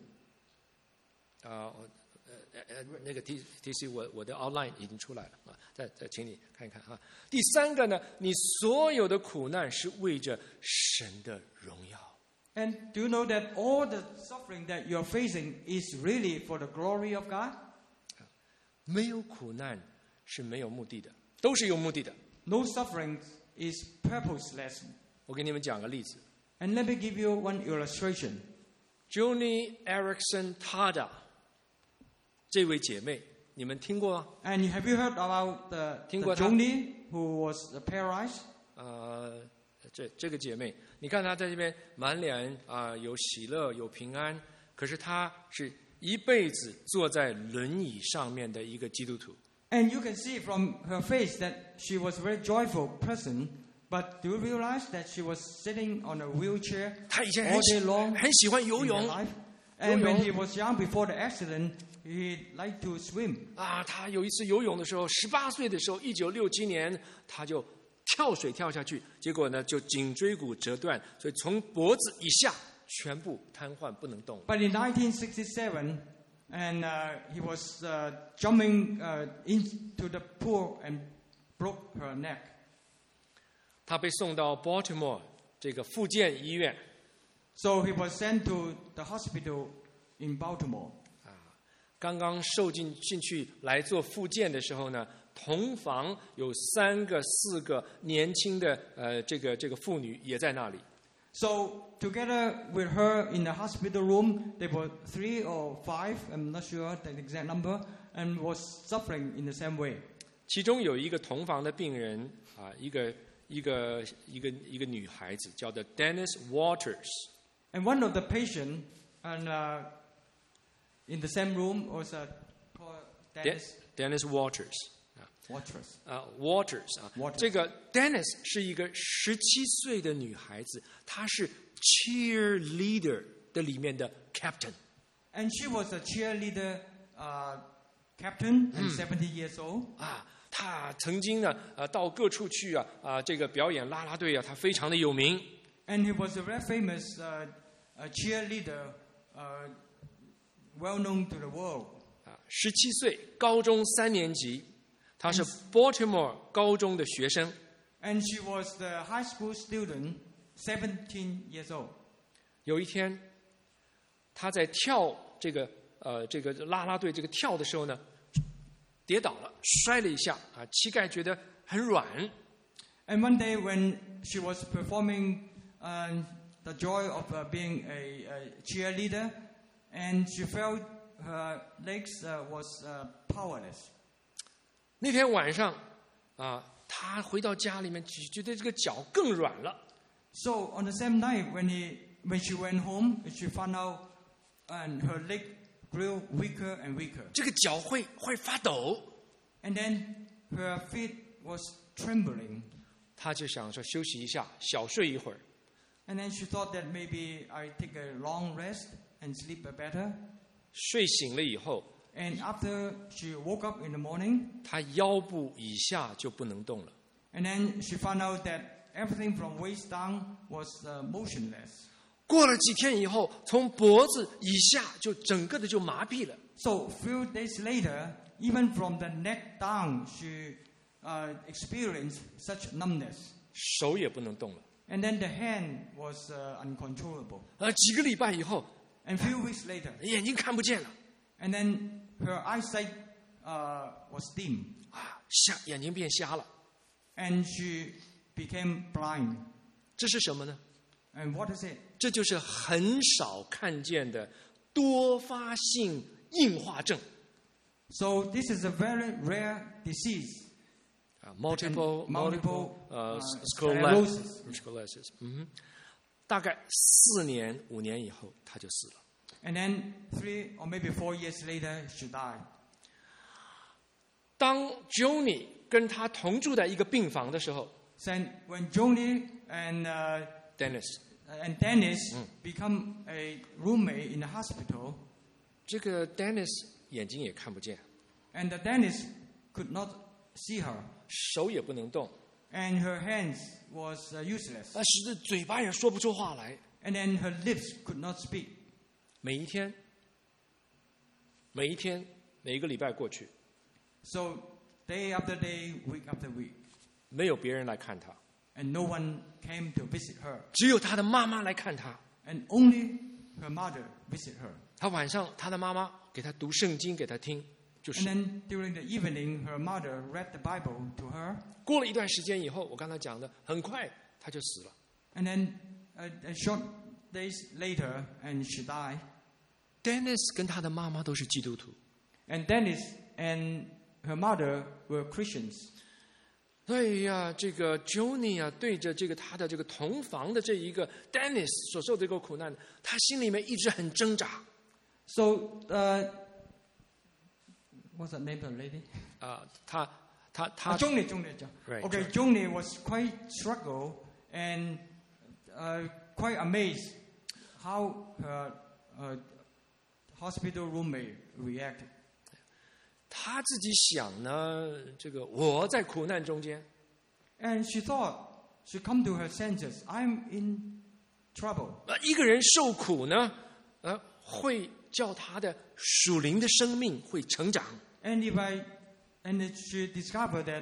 那个提示我的 outline 已经出来了再请你看一看第3个呢，你所有的苦难是为着神的荣耀。 And do you know that all the suffering that you're facing is really for the glory of God? 没有苦难是没有目的的，都是有目的的。 No suffering is purposeless. 我给你们讲个例子 And let me give you one illustration. ，Joni Eareckson Tada 这位姐妹，你们听过吗？ And have you heard about the 听过她？ Joni who was paralyzed? 这个姐妹，你看她在这边满脸有喜乐有平安，可是她是一辈子坐在轮椅上面的一个基督徒。 And you can see from her face that she was a very joyful person. But do you realize that she was sitting on a wheelchair 她以前 all day long 很喜欢游 in her 泳 life? And when he was young before the accident, he liked to swim. 她有一次游泳的时候，18岁的时候，1967年，她就跳水跳下去，结果呢就颈椎骨折断，所以从脖子以下全部瘫痪，不能动。 But in 1967, and he was jumping into the pool and broke her neck. 她被送到 Baltimore 这个复健医院， So he was sent to the hospital in Baltimore. 刚刚受进去来做复健的时候呢，同房有3个4个年轻的这个妇女也在那里。 So together with her in the hospital room, there were 3 or 5, I'm not sure the exact number, and was suffering in the same way. 其中有一个同房的病人一个女孩子叫做 Dennis Waters。 And one of the patients in the same room was called Dennis Waters。 Waters. 这个 Dennis 是一个17岁的女孩子，她是 cheerleader 的里面的 captain。 And she was a cheerleader captain and 70 years old. 她曾经呢到各处去这个表演啦啦队她非常的有名。 And he was a very famous cheerleader, well known to the world. 17岁，高中3年级，她是 Baltimore 高中的学生。 And she was the high school student, 17 years old. 有一天，她在跳这个啦啦队这个跳的时候呢，跌倒了，摔了一下膝盖觉得很软。 And one day when she was performing the joy of being a cheerleader, and she felt her legs was powerless. 那天晚上她回到家里面，觉得这个脚更软了。 So on the same night when she went home, she found out and her leg grew weaker and weaker. 这个脚会发抖。 And then her feet was trembling. 她就想说休息一下，小睡一会儿。 And then she thought that maybe I take a long rest and sleep better. 睡醒了以后， And after she woke up in the morning, 她腰部以下就不能动了。 and then she found out that everything from waist down was motionless. 过了几天以后，从脖子以下就整个的就麻痹了。 So few days later, even from the neck down, she experienced such numbness. 手也不能动了。 And then the hand was uncontrollable. 几个礼拜以后， And few weeks later, 眼睛看不见了， and then her eyesight was dim, 眼睛变瞎了。 and she became blind. 这是什么呢？ And what is it? 这就是很少看见的多发性硬化症。 So this is a very rare disease. multiple sclerosis. sclerosis。大概4年5年以后，他就死了。 And then 3 or maybe 4 years later, she died. 当 Joni 跟他同住在一个病房的时候 So when Joni and ，Dennis， Dennis become a roommate in the hospital, 这个 Dennis 眼睛也看不见， and the Dennis could not see her, 手也不能动， and her hands was useless, 使得嘴巴也说不出话来。 and then her lips could not speak. 每一天，每一个礼拜过去， So day after day, week after week, 没有别人来看他， and no one came to visit her, 只有他的妈妈来看他。 and only her mother visit her. 他晚上他的妈妈给他读圣经给他听，就 And 是 then during the evening, her mother read the Bible to her. 过了一段时间以后，我刚才讲的，很快他就死了。 And then a short days later, and she died. Dennis 跟他的妈妈都是基督徒， And Dennis and her mother were Christians. 所以呀，这个 Joni 啊，对着这个他的这个同房的这一个 Dennis 所受的这个苦难，他心里面一直很挣扎。 So, what's the name of the lady? 他 Joni. Right, Okay, Joni. Joni was quite struggle and quite amazed how her hospital roommate reacted. 他自己想呢，这个我在苦难中间， And she thought, she come to her senses, I'm in trouble. 一个人受苦呢，会叫他的属灵的生命会成长。 And she discovered that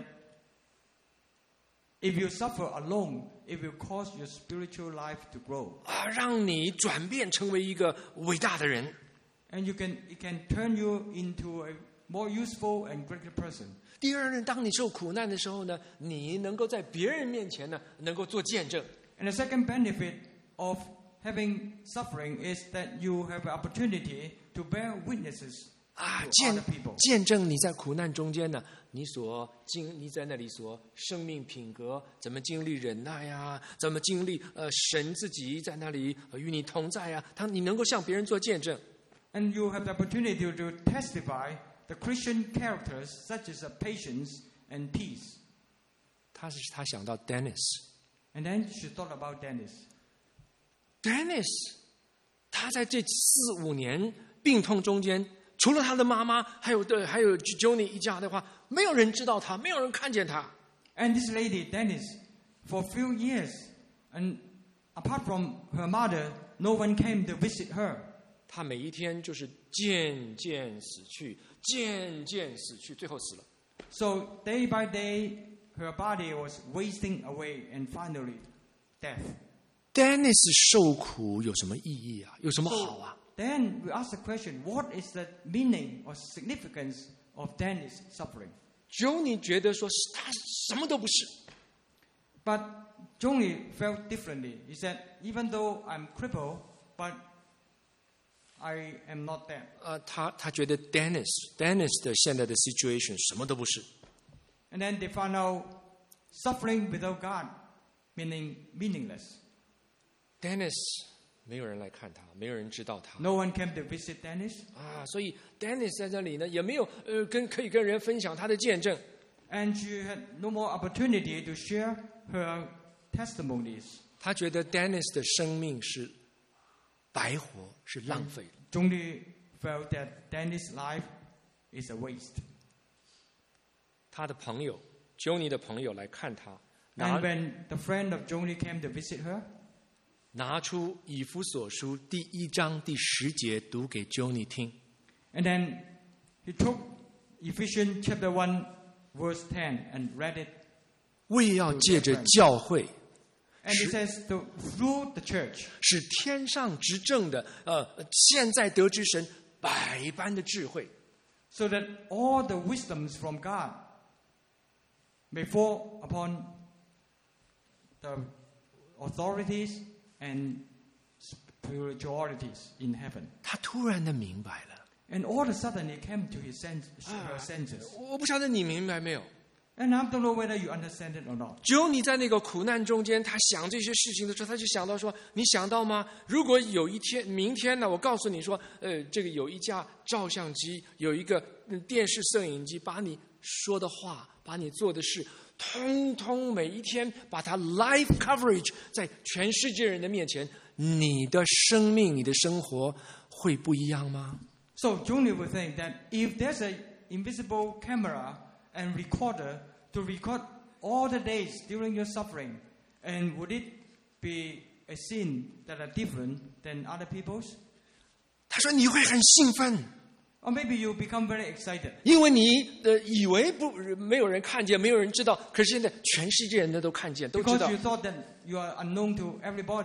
if you suffer alone, it will cause your spiritual life to grow. 让你转变成为一个伟大的人。 And it can turn you into a more useful and greater person. 第二呢，当你受苦难的时候呢，你能够在别人面前呢，能够做见证。 And the second benefit of having suffering is that you have an opportunity to bear witnesses to other people. 见证你在苦难中间呢，你在那里所生命品格怎么经历忍耐呀，怎么经历神自己在那里与你同在呀，你能够向别人做见证。 And you have the opportunity to testify the Christian characters such as patience and peace. 他想到 Dennis， And then she thought about Dennis. Dennis， 他在这4-5年病痛中间，除了他的妈妈，还有 Joni 一家的话，没有人知道他，没有人看见他。 And this lady, Dennis, for a few years, and apart from her mother, no one came to visit her. 他每一天就是渐渐死去，渐渐死去，最后死了。 So day by day, her body was wasting away, and finally, death. Dennis 受苦有什么意义啊？有什么好啊？ Then we ask the question, what is the meaning or significance of Dennis' suffering? Joni 觉得说他什么都不是， But Joni felt differently. He said, even though I'm crippled, but I am not that. 他觉得 Dennis 的现在的 situation 什么都不是。 And then they found out suffering without God, meaning meaningless. Dennis 没有人来看他，没有人知道他。 No one came to visit Dennis. 所以 Dennis 在这里呢，也没有可以跟人分享他的见证。 And she had no more opportunity to share her testimonies. 他觉得 Dennis 的生命是白活，是浪费的。 Joni felt that Dennis' life is a waste. 他的朋友 Joni 的朋友来看他， And when the friend of Joni came to visit her, 拿出以弗所书第1章第10节读给 Joni 听。 and then he took Ephesians chapter 1, verse 10 and read it. 为要借着教会， And it says, through the church, 使天上执政的现在得知神百般的智慧， so that all the wisdoms from God may fall upon the authorities and spiritualities in heaven. 他突然的明白了。 And all of a sudden it came to her senses. 我不晓得你明白没有？ And I don't know whether you understand it or not. 只有你在那个苦难中间，他想这些事情的时候，他就想到说：你想到吗？如果有一天，明天呢，我告诉你说，这个有一架照相机，有一个电视摄影机，把你说的话，把你做的事，通通每一天把它 live coverage 在全世界人的面前，你的生命、你的生活会不一样吗？ So Joni would think that if there's an invisible camera and recorder to record all the days during your suffering, and would it be a sin that are different than other people's? 他说你会很兴奋。 Or maybe you become very excited. 因为你以为没有人看见，没有人知道，可是现在全世界人都看见，都知 Because 道 you。thought that you are unknown to everybody,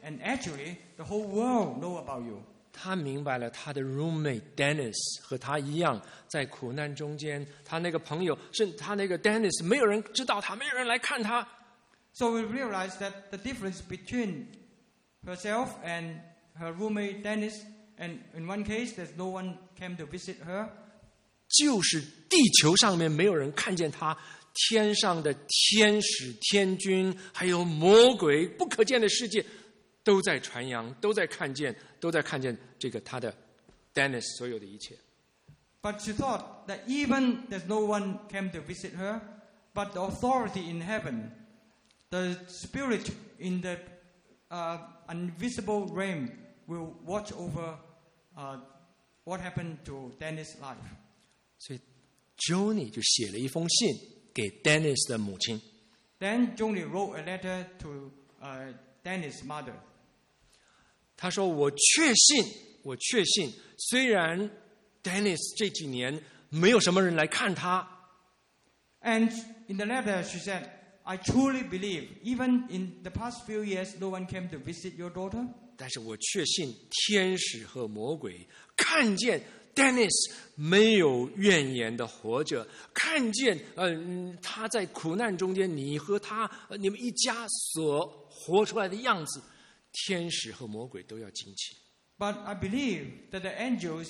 and actually the whole world know about you. 他明白了他的 roommate Dennis 和他一样在苦难中间，他那个朋友是他那个 Dennis 没有人知道他，没有人来看他。 So we realized that the difference between herself and her roommate Dennis, and in one case there's no one came to visit her. 就是地球上面没有人看见他，天上的天使、天君，还有魔鬼，不可见的世界，都在传扬，都在看见这个他的 Dennis 所有的一切。 But she thought that even there's no one came to visit her, but the authority in heaven, the spirit in the invisible realm will watch over what happened to Dennis' life. 所以 Joni 就写了一封信给 Dennis 的母亲。 Then Joni wrote a letter to Dennis' mother. 他说：“我确信，虽然 Dennis 这几年没有什么人来看他， And in the letter she said, I truly believe, even in the past few years, no one came to visit your daughter. 但是我确信天使和魔鬼看见 Dennis 没有怨言的活着，看见他在苦难中间，你和他你们一家所活出来的样子，天使和魔鬼都要惊奇。 But I believe that the angels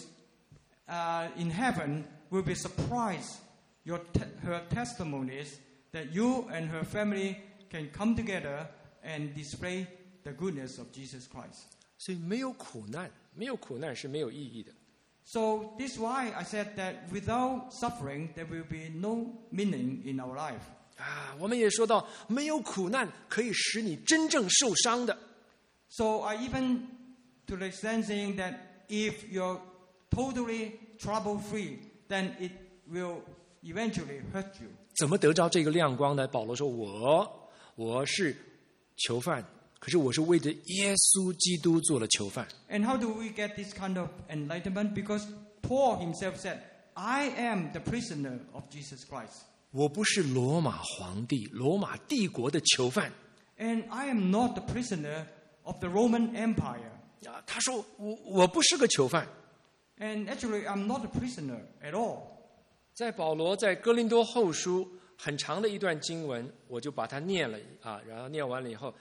in heaven will be surprised her testimonies that you and her family can come together and display the goodness of Jesus Christ. 所以没有苦难是没有意义的。 So this is why I said that without suffering, there will be no meaning in our life. 我们也说到，没有苦难可以使你真正受伤的。 So I even to the extent saying that if you're totally trouble-free, then it will eventually hurt you. 怎么得着这个亮光呢？保罗说：“我是囚犯，可是我是为着耶稣基督做了囚犯。” And how do we get this kind of enlightenment? Because Paul himself said, I am the prisoner of Jesus Christ. 我不是罗马皇帝、罗马帝国的囚犯。 And I am not the prisoner of the Roman Empire. 他说我不是个囚犯。 And actually, I'm not a prisoner at all. 在保罗在哥林多后书很长的一段经文，我就把它念了然后念完了以后，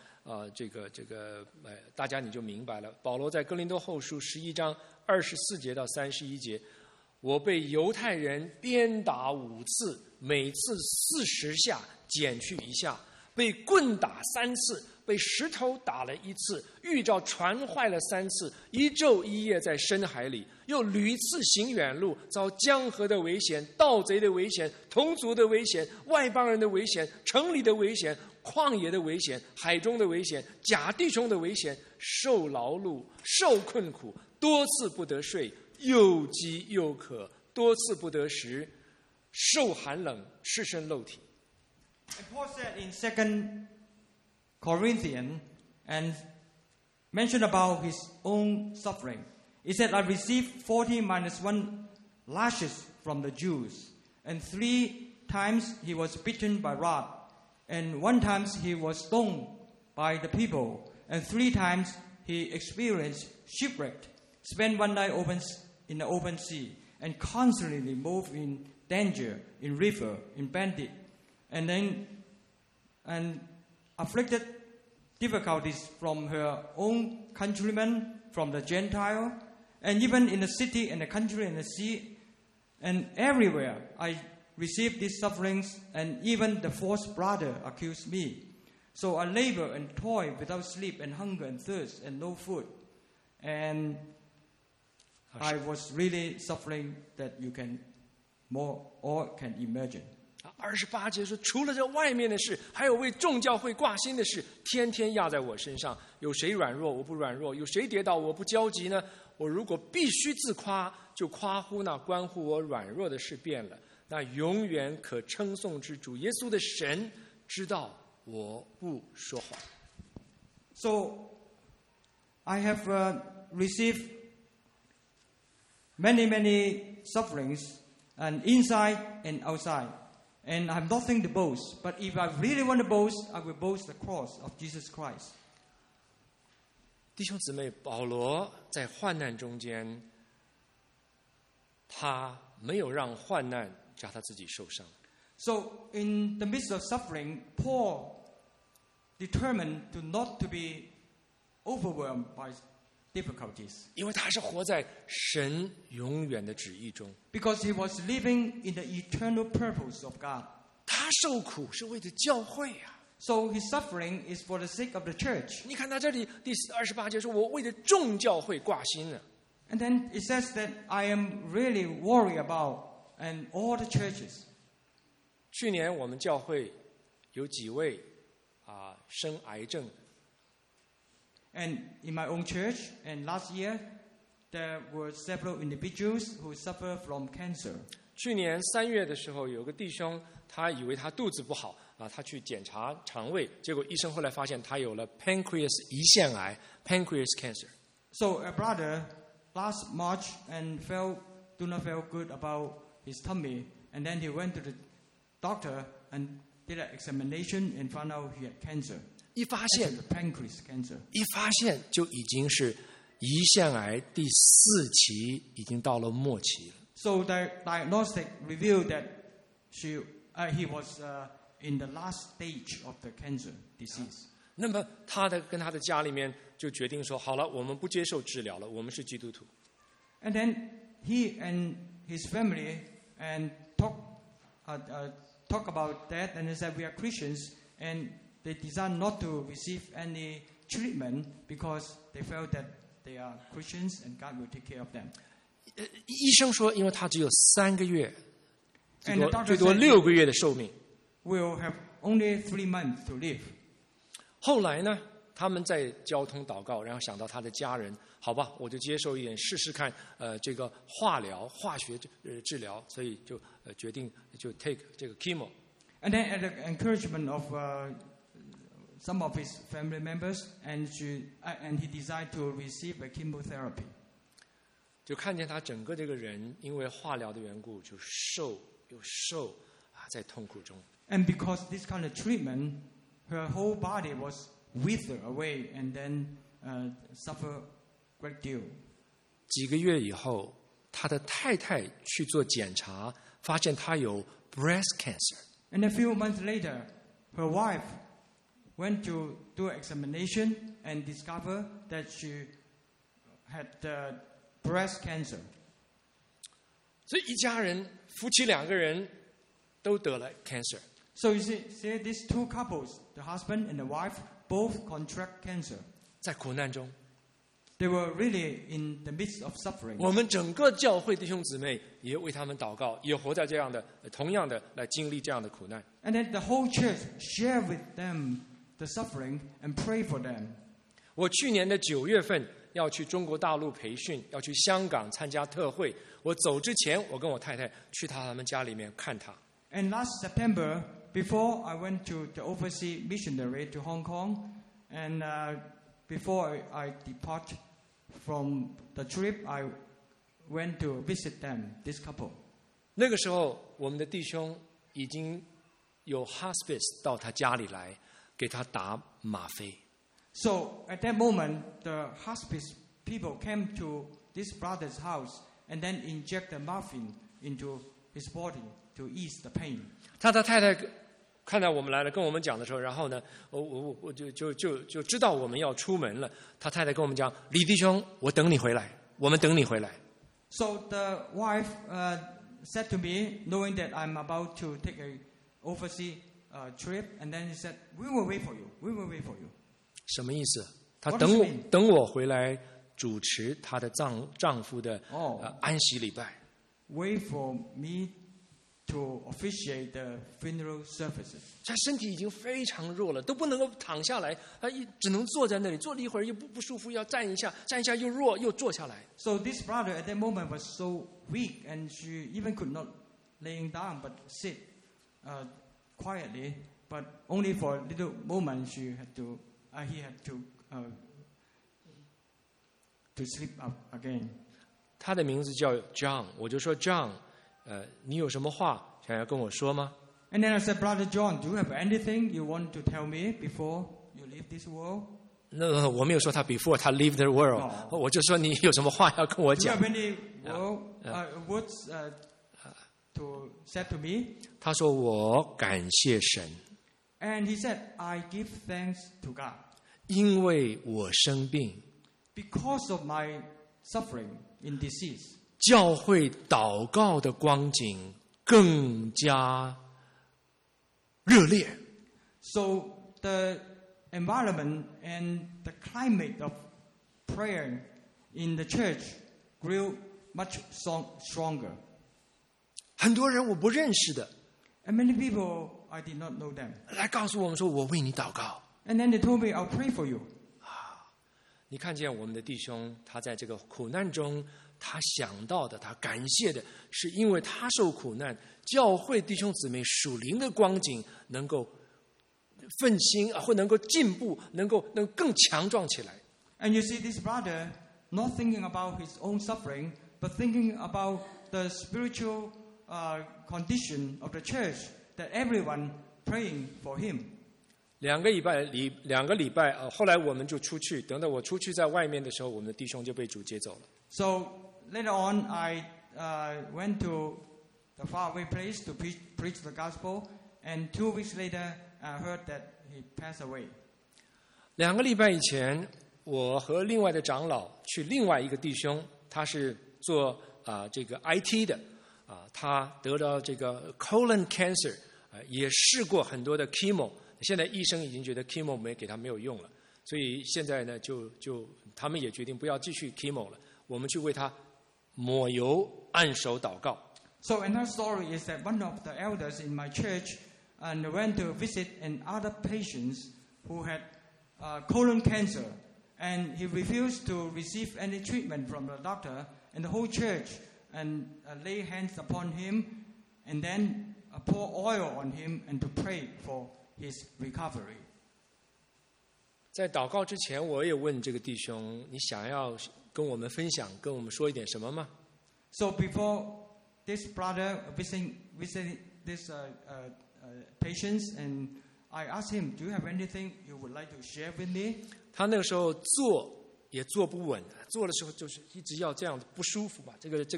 大家你就明白了。保罗在哥林多后书11章24节到31节，我被犹太人鞭打5次，每次40下，减去1下，被棍打3次，被石头打了1次，遇着船坏了3次，1昼1夜在深海里，又屡次行远路，遭江河的危险、盗贼的危险、同族的危险、外邦人的危险、城里的危险、旷野的危险、海中的危险、假弟兄的危险，受劳碌、受困苦，多次不得睡，又饥又渴，多次不得食，受寒冷，赤身露体。 And Paul said in 2 Corinthians and mentioned about his own suffering. He said, I received 40 minus 1 lashes from the Jews. And 3 times he was beaten by rod. And 1 time he was stoned by the people. And 3 times he experienced shipwreck. Spent 1 night in the open sea. And constantly moved in danger, in river, in bandit. And afflicted difficulties from her own countrymen, from the Gentile, and even in the city and the country and the sea, and everywhere I received these sufferings, and even the false brother accused me. So I labor and toil without sleep and hunger and thirst and no food. And I was really suffering that you can more or can imagine. 28节说，除了这外面的事，还有为众教会挂心的事，天天压在我身上。有谁软弱，我不软弱；有谁跌倒，我不焦急呢？我如果必须自夸，就夸乎那关乎我软弱的事变了。那永远可称颂之主耶稣的神知道我不说谎。 So I have received many sufferings, and inside and outside. And I have nothing to boast. But if I really want to boast, I will boast the cross of Jesus Christ. 弟兄姊妹，保罗在患难中间，他没有让患难叫他自己受伤。 So in the midst of suffering, Paul determined not to be overwhelmed by difficulties. 因为他是活在神永远的旨意中。 Because he was living in the eternal purpose of God. 他受苦是为了教会啊。 So his suffering is for the sake of the church. 你看他这里第28节说：“我为了众教会挂心了。” And then it says that I am really worried about and all the churches. 去年我们教会有几位生癌症。 And in my own church, and last year, there were several individuals who suffer from cancer. 去年3月的时候，有个弟兄，他以为他肚子不好他去检查肠胃，结果医生后来发现他有了 pancreas 胰腺癌 （pancreas cancer）。 So a brother last March and do not feel good about his tummy, and then he went to the doctor and did an examination and found out he had cancer. 一发现 pancreas cancer. 一发现就已经是胰腺癌第4期，已经到了末期了。 So the diagnostic revealed that he was in the last stage of the cancer disease. 那么他跟他的家里面就决定说：“好了，我们不接受治疗了，我们是基督徒。” And then he and his family and talk about that, and they said we are Christians, and they decided not to receive any treatment because they felt that they are Christians and God will take care of them. 医生说，因为他只有3个月， And the doctor 最多 said 6个月的寿命。 we'll have only 3 months to live. 后来呢，他们在交通祷告，然后想到他的家人，好吧，我就接受一点试试看，这个化学治疗，所以就决定就 take 这个 chemo。 And then at the encouragement of some of his family members, and he decided to receive a chemotherapy. 就看见他整个这个人因为化疗的缘故，就瘦又瘦在痛苦中。 And because this kind of treatment, her whole body was withered away and then suffer great deal. 几个月以后，他的太太去做检查，发现他有 breast cancer。 And a few months later, her wife went to do an examination and discovered that she had breast cancer. 所以一家人夫妻2个人都得了 cancer。 So you see these 2 couples, the husband and the wife, both contract cancer. 在苦难中， They were really in the midst of suffering. 我们整个教会弟兄姊妹也为他们祷告，也活在这样的同样的来经历这样的苦难。 And then the whole church share with them the suffering and pray for them. 我去年的9月份要去中国大陆培训，要去香港参加特会。我走之前，我跟我太太去他们家里面看他。 And last September, before I went to the overseas missionary to Hong Kong, and before I depart from the trip, I went to visit them, this couple. 那个时候，我们的弟兄已经有 hospice 到他家里来，给他打吗啡。 So at that moment, the hospice people came to this brother's house and then inject the morphine into his body to ease the pain. 他的太太看到我们来了，跟我们讲的时候，然后呢，我就知道我们要出门了。他太太跟我们讲：“李弟兄，我等你回来，我们等你回来。” So the wife said to me, knowing that I'm about to take a overseas trip, and then he said, "We will wait for you. We will wait for you." 什么意思？他 What does it mean? 等我回来主持她的丈夫的安息礼拜。 Wait for me to officiate the funeral services. 他身体已经非常弱了，都不能够躺下来，他只能坐在那里，坐了一会儿又不舒服，要站一下，站一下又弱，又坐下来。 So this brother at that moment was so weak, and she even could not laying down but sit quietly. But only for a little moment, he had to sleep up again. 他的名字叫 John， 我就说 John，你有什么话想要跟我说吗？ And then I said, Brother John, do you have anything you want to tell me before you leave this world? 那我没有说他 before 他 leave the world， 我就说你有什么话要跟我 Do you 讲。 have any words to say to me? 他说我感谢神， And he said, I give thanks to God 因为我生病， because of my suffering in disease. 教会祷告的光景更加热烈。 So the environment and the climate of prayer in the church grew much stronger. 很多人我不认识的 And many people, I did not know them. 来告诉我们说，我为你祷告。 And then they told me, I'll pray for you. 你看见我们的弟兄，他在这个苦难中，他想到的，他感谢的，是因为他受苦难，教会弟兄姊妹属灵的光景能够奋兴，或能够进步，能够更强壮起来。 And you see this brother not thinking about his own suffering, but thinking about the spiritual condition of the church, that everyone praying for him. 两个礼拜，后来我们就出去。等到我出去在外面的时候，我们的弟兄就被主接走了。 So later on, I went to the faraway place to preach the gospel, and 2 weeks later, I heard that he passed away. 2个礼拜以前，我和另外的长老去另外一个弟兄，他是做这个 IT 的，他得到这个 colon cancer，也试过很多的 chemo， 现在医生已经觉得 chemo 给他没有用了，所以现在呢，就他们也决定不要继续 chemo 了。我们去为他抹油按手祷告。 So another story is that one of the elders in my church and went to visit other patients who had colon cancer, and he refused to receive any treatment from the doctor, and the whole church and lay hands upon him, and then pour oil on him and to pray for his recovery. 在祷告之前，我也问这个弟兄：“你想要跟我们分享，跟我们说一点什么吗？” So before this brother visiting this patients, and I asked him, "Do you have anything you would like to share with me?" 他那个时候坐也坐不稳，坐的时候就是一直要这样不舒服嘛。这个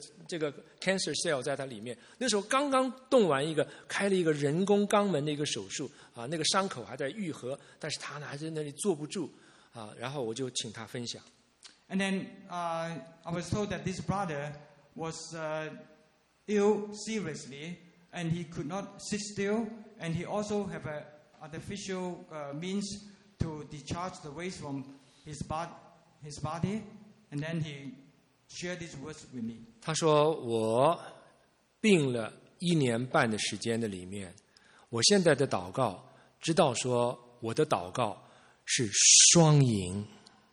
cancer cell 在他里面，那时候刚刚动完开了一个人工肛门的一个手术啊，那个伤口还在愈合，但是他呢还在那里坐不住啊。然后我就请他分享。 And then I was told that this brother was ill seriously, and he could not sit still, and he also have an artificial means to discharge the waste from his body, and then he shared these words with me. 他说：“我病了1年半的时间的里面，我现在的祷告，知道说我的祷告是双赢。”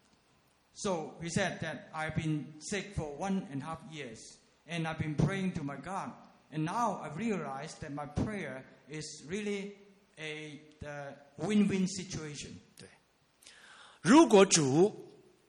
So he said that I've been sick for 1.5 years, and I've been praying to my God, and now I've realized that my prayer is really the win-win situation. 对，如果主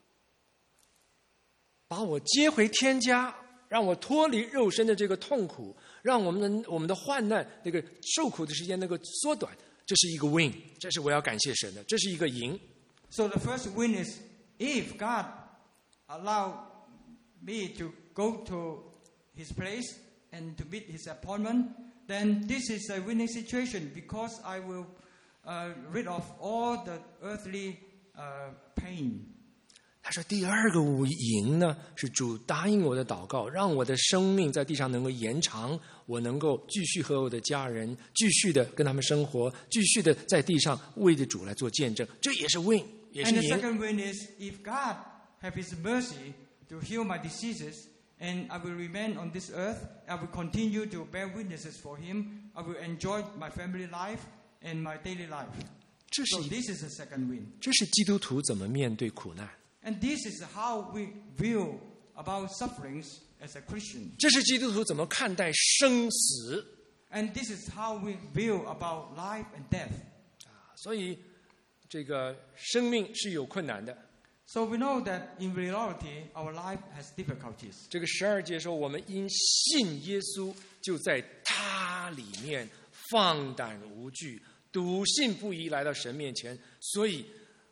把我接回天家，让我脱离肉身的这个痛苦，让我们的患难那个受苦的时间能够缩短，这是一个 win， 这是我要感谢神的，这是一个赢。 So the first win is if God allow me to go to His place and to meet His appointment, then this is a winning situation because I will rid of all the earthly pain. 他说第二个赢呢，是主答应我的祷告，让我的生命在地上能够延长，我能够继续和我的家人继续的跟他们生活，继续的在地上为着主来做见证，这也是 win， 也是 And the 赢。 second win is if God have His mercy to heal my diseases, and I will remain on this earth, I will continue to bear witnesses for Him, I will enjoy my family life and my daily life. 这是 So this is the second win. 这是基督徒怎么面对苦难， And this is how we view about sufferings as a Christian. 这是基督徒怎么看待生死。 And this is how we view about life and death. 所以这个生命是有困难的。 So we know that in reality, our life has difficulties. 这个12节说，我们因信耶稣，就在他里面放胆无惧，笃信不疑来到神面前。所以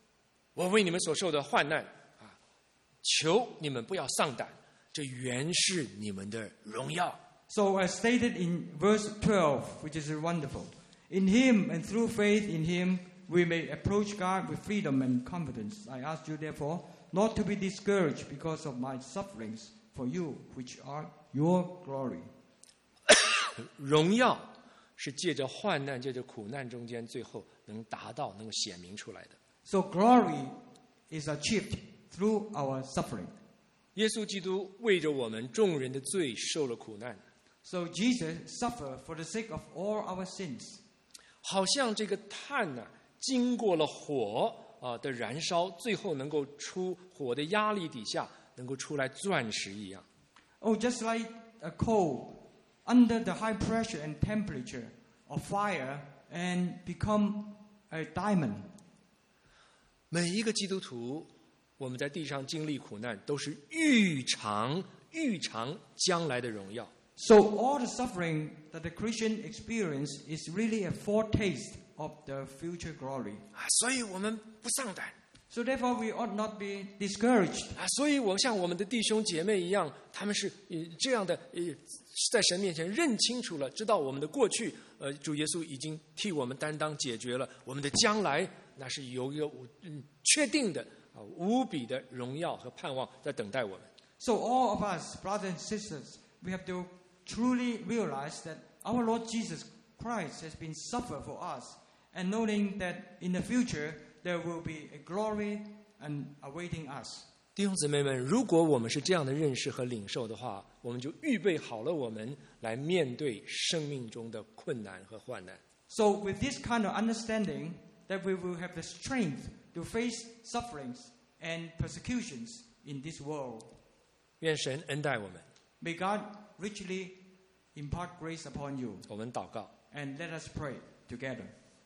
我为你们所受的患难啊，求你们不要丧胆，这原是你们的荣耀。 So as stated in verse 12, which is wonderful, in him and through faith in him, we may approach God with freedom and confidence. I ask you, therefore, not to be discouraged because of my sufferings for you, which are your glory. 荣耀是借着患难、借着苦难中间，最后能达到、能够显明出来的。 So glory is achieved through our suffering. 耶稣基督为着我们众人的罪受了苦难， So Jesus suffered for the sake of all our sins. 好像这个炭呢、经过了火的燃烧，最后能够出火的压力底下，能够出来钻石一样。 Oh, just like a coal under the high pressure and temperature of fire and become a diamond. 每一个基督徒，我们在地上经历苦难，都是预尝将来的荣耀。 So all the suffering that the Christian experience is really a foretaste of the future glory. 所以我们不丧胆。 So therefore we ought not be discouraged. 所以我像我们的弟兄姐妹一样，他们是这样的，在神面前认清楚了，知道我们的过去，主耶稣已经替我们担当解决了，我们的将来那是有一个确定的无比的荣耀和盼望在等待我们。 So all of us, brothers and sisters, we have to truly realize that our Lord Jesus Christ has been suffered for us, and knowing that in the future there will be a glory and awaiting us. 弟兄姊妹们，如果我们是这样的认识和领受的话，我们就预备好了我们来面对生命中的困难和患难。 So with this kind of understanding, that we will have the strength to face sufferings and persecutions in this world. 愿神恩待我们。 May God richly impart grace upon you. 我们祷告， And let us pray together.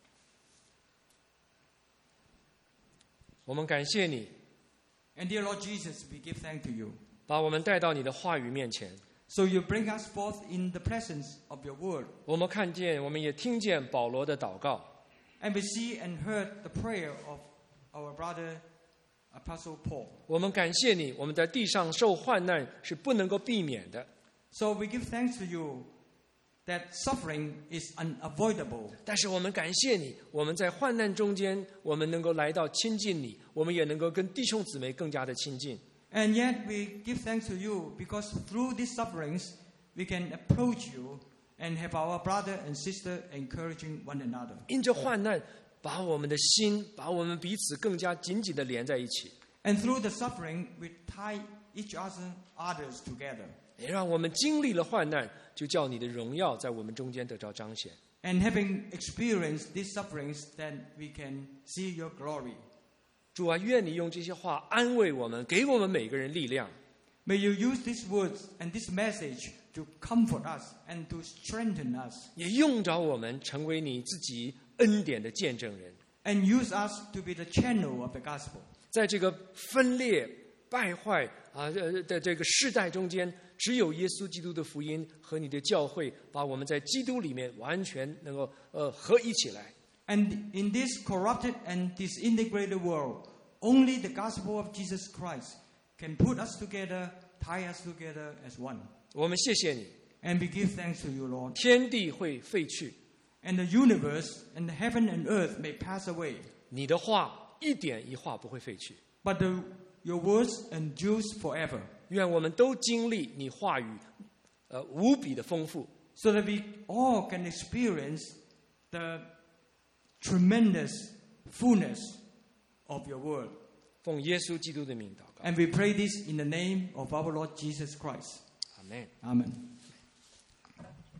我们感谢你， And dear Lord Jesus, we give thanks to you. 把我们带到你的话语面前。 So you bring us forth in the presence of your word. 我们看见，我们也听见保罗的祷告。 And we see and heard the prayer of our brother Apostle Paul. 我们感谢你，我们在地上受患难是不能够避免的， So we give thanks to you that suffering is unavoidable. 但是我们感谢你，我们在患难中间，我们能够来到亲近你，我们也能够跟弟兄姊妹更加的亲近。 And yet we give thanks to you because through these sufferings we can approach you and have our brother and sister encouraging one another. 因着患难，把我们的心，把我们彼此更加紧紧的连在一起， And through the suffering we tie each others together. 也让我们经历了患难，就叫你的荣耀在我们中间得到彰显。 And having experienced these sufferings, then we can see your glory. 主啊，愿你用这些话安慰我们，给我们每个人力量。 May you use these words and this message to comfort us and to strengthen us. 也用着我们成为你自己恩典的见证人。 And use us to be the channel of the gospel. 在这个分裂败坏的这个世代中间，只有耶稣基督的福音和你的教会，把我们在基督里面完全能够合一起来。 And in this corrupted and disintegrated world, only the gospel of Jesus Christ can put us together, tie us together as one. 我们谢谢你， And we give thanks to you, Lord. 天地会废去， And the universe and the heaven and earth may pass away, 你的话一点一画不会废去。 but your words endures forever. 愿我们都经历你话语无比的丰富， So that we all can experience the tremendous fullness of your word. 奉耶稣基督的名祷告， And we pray this in the name of our Lord Jesus Christ. 阿门。 Amen.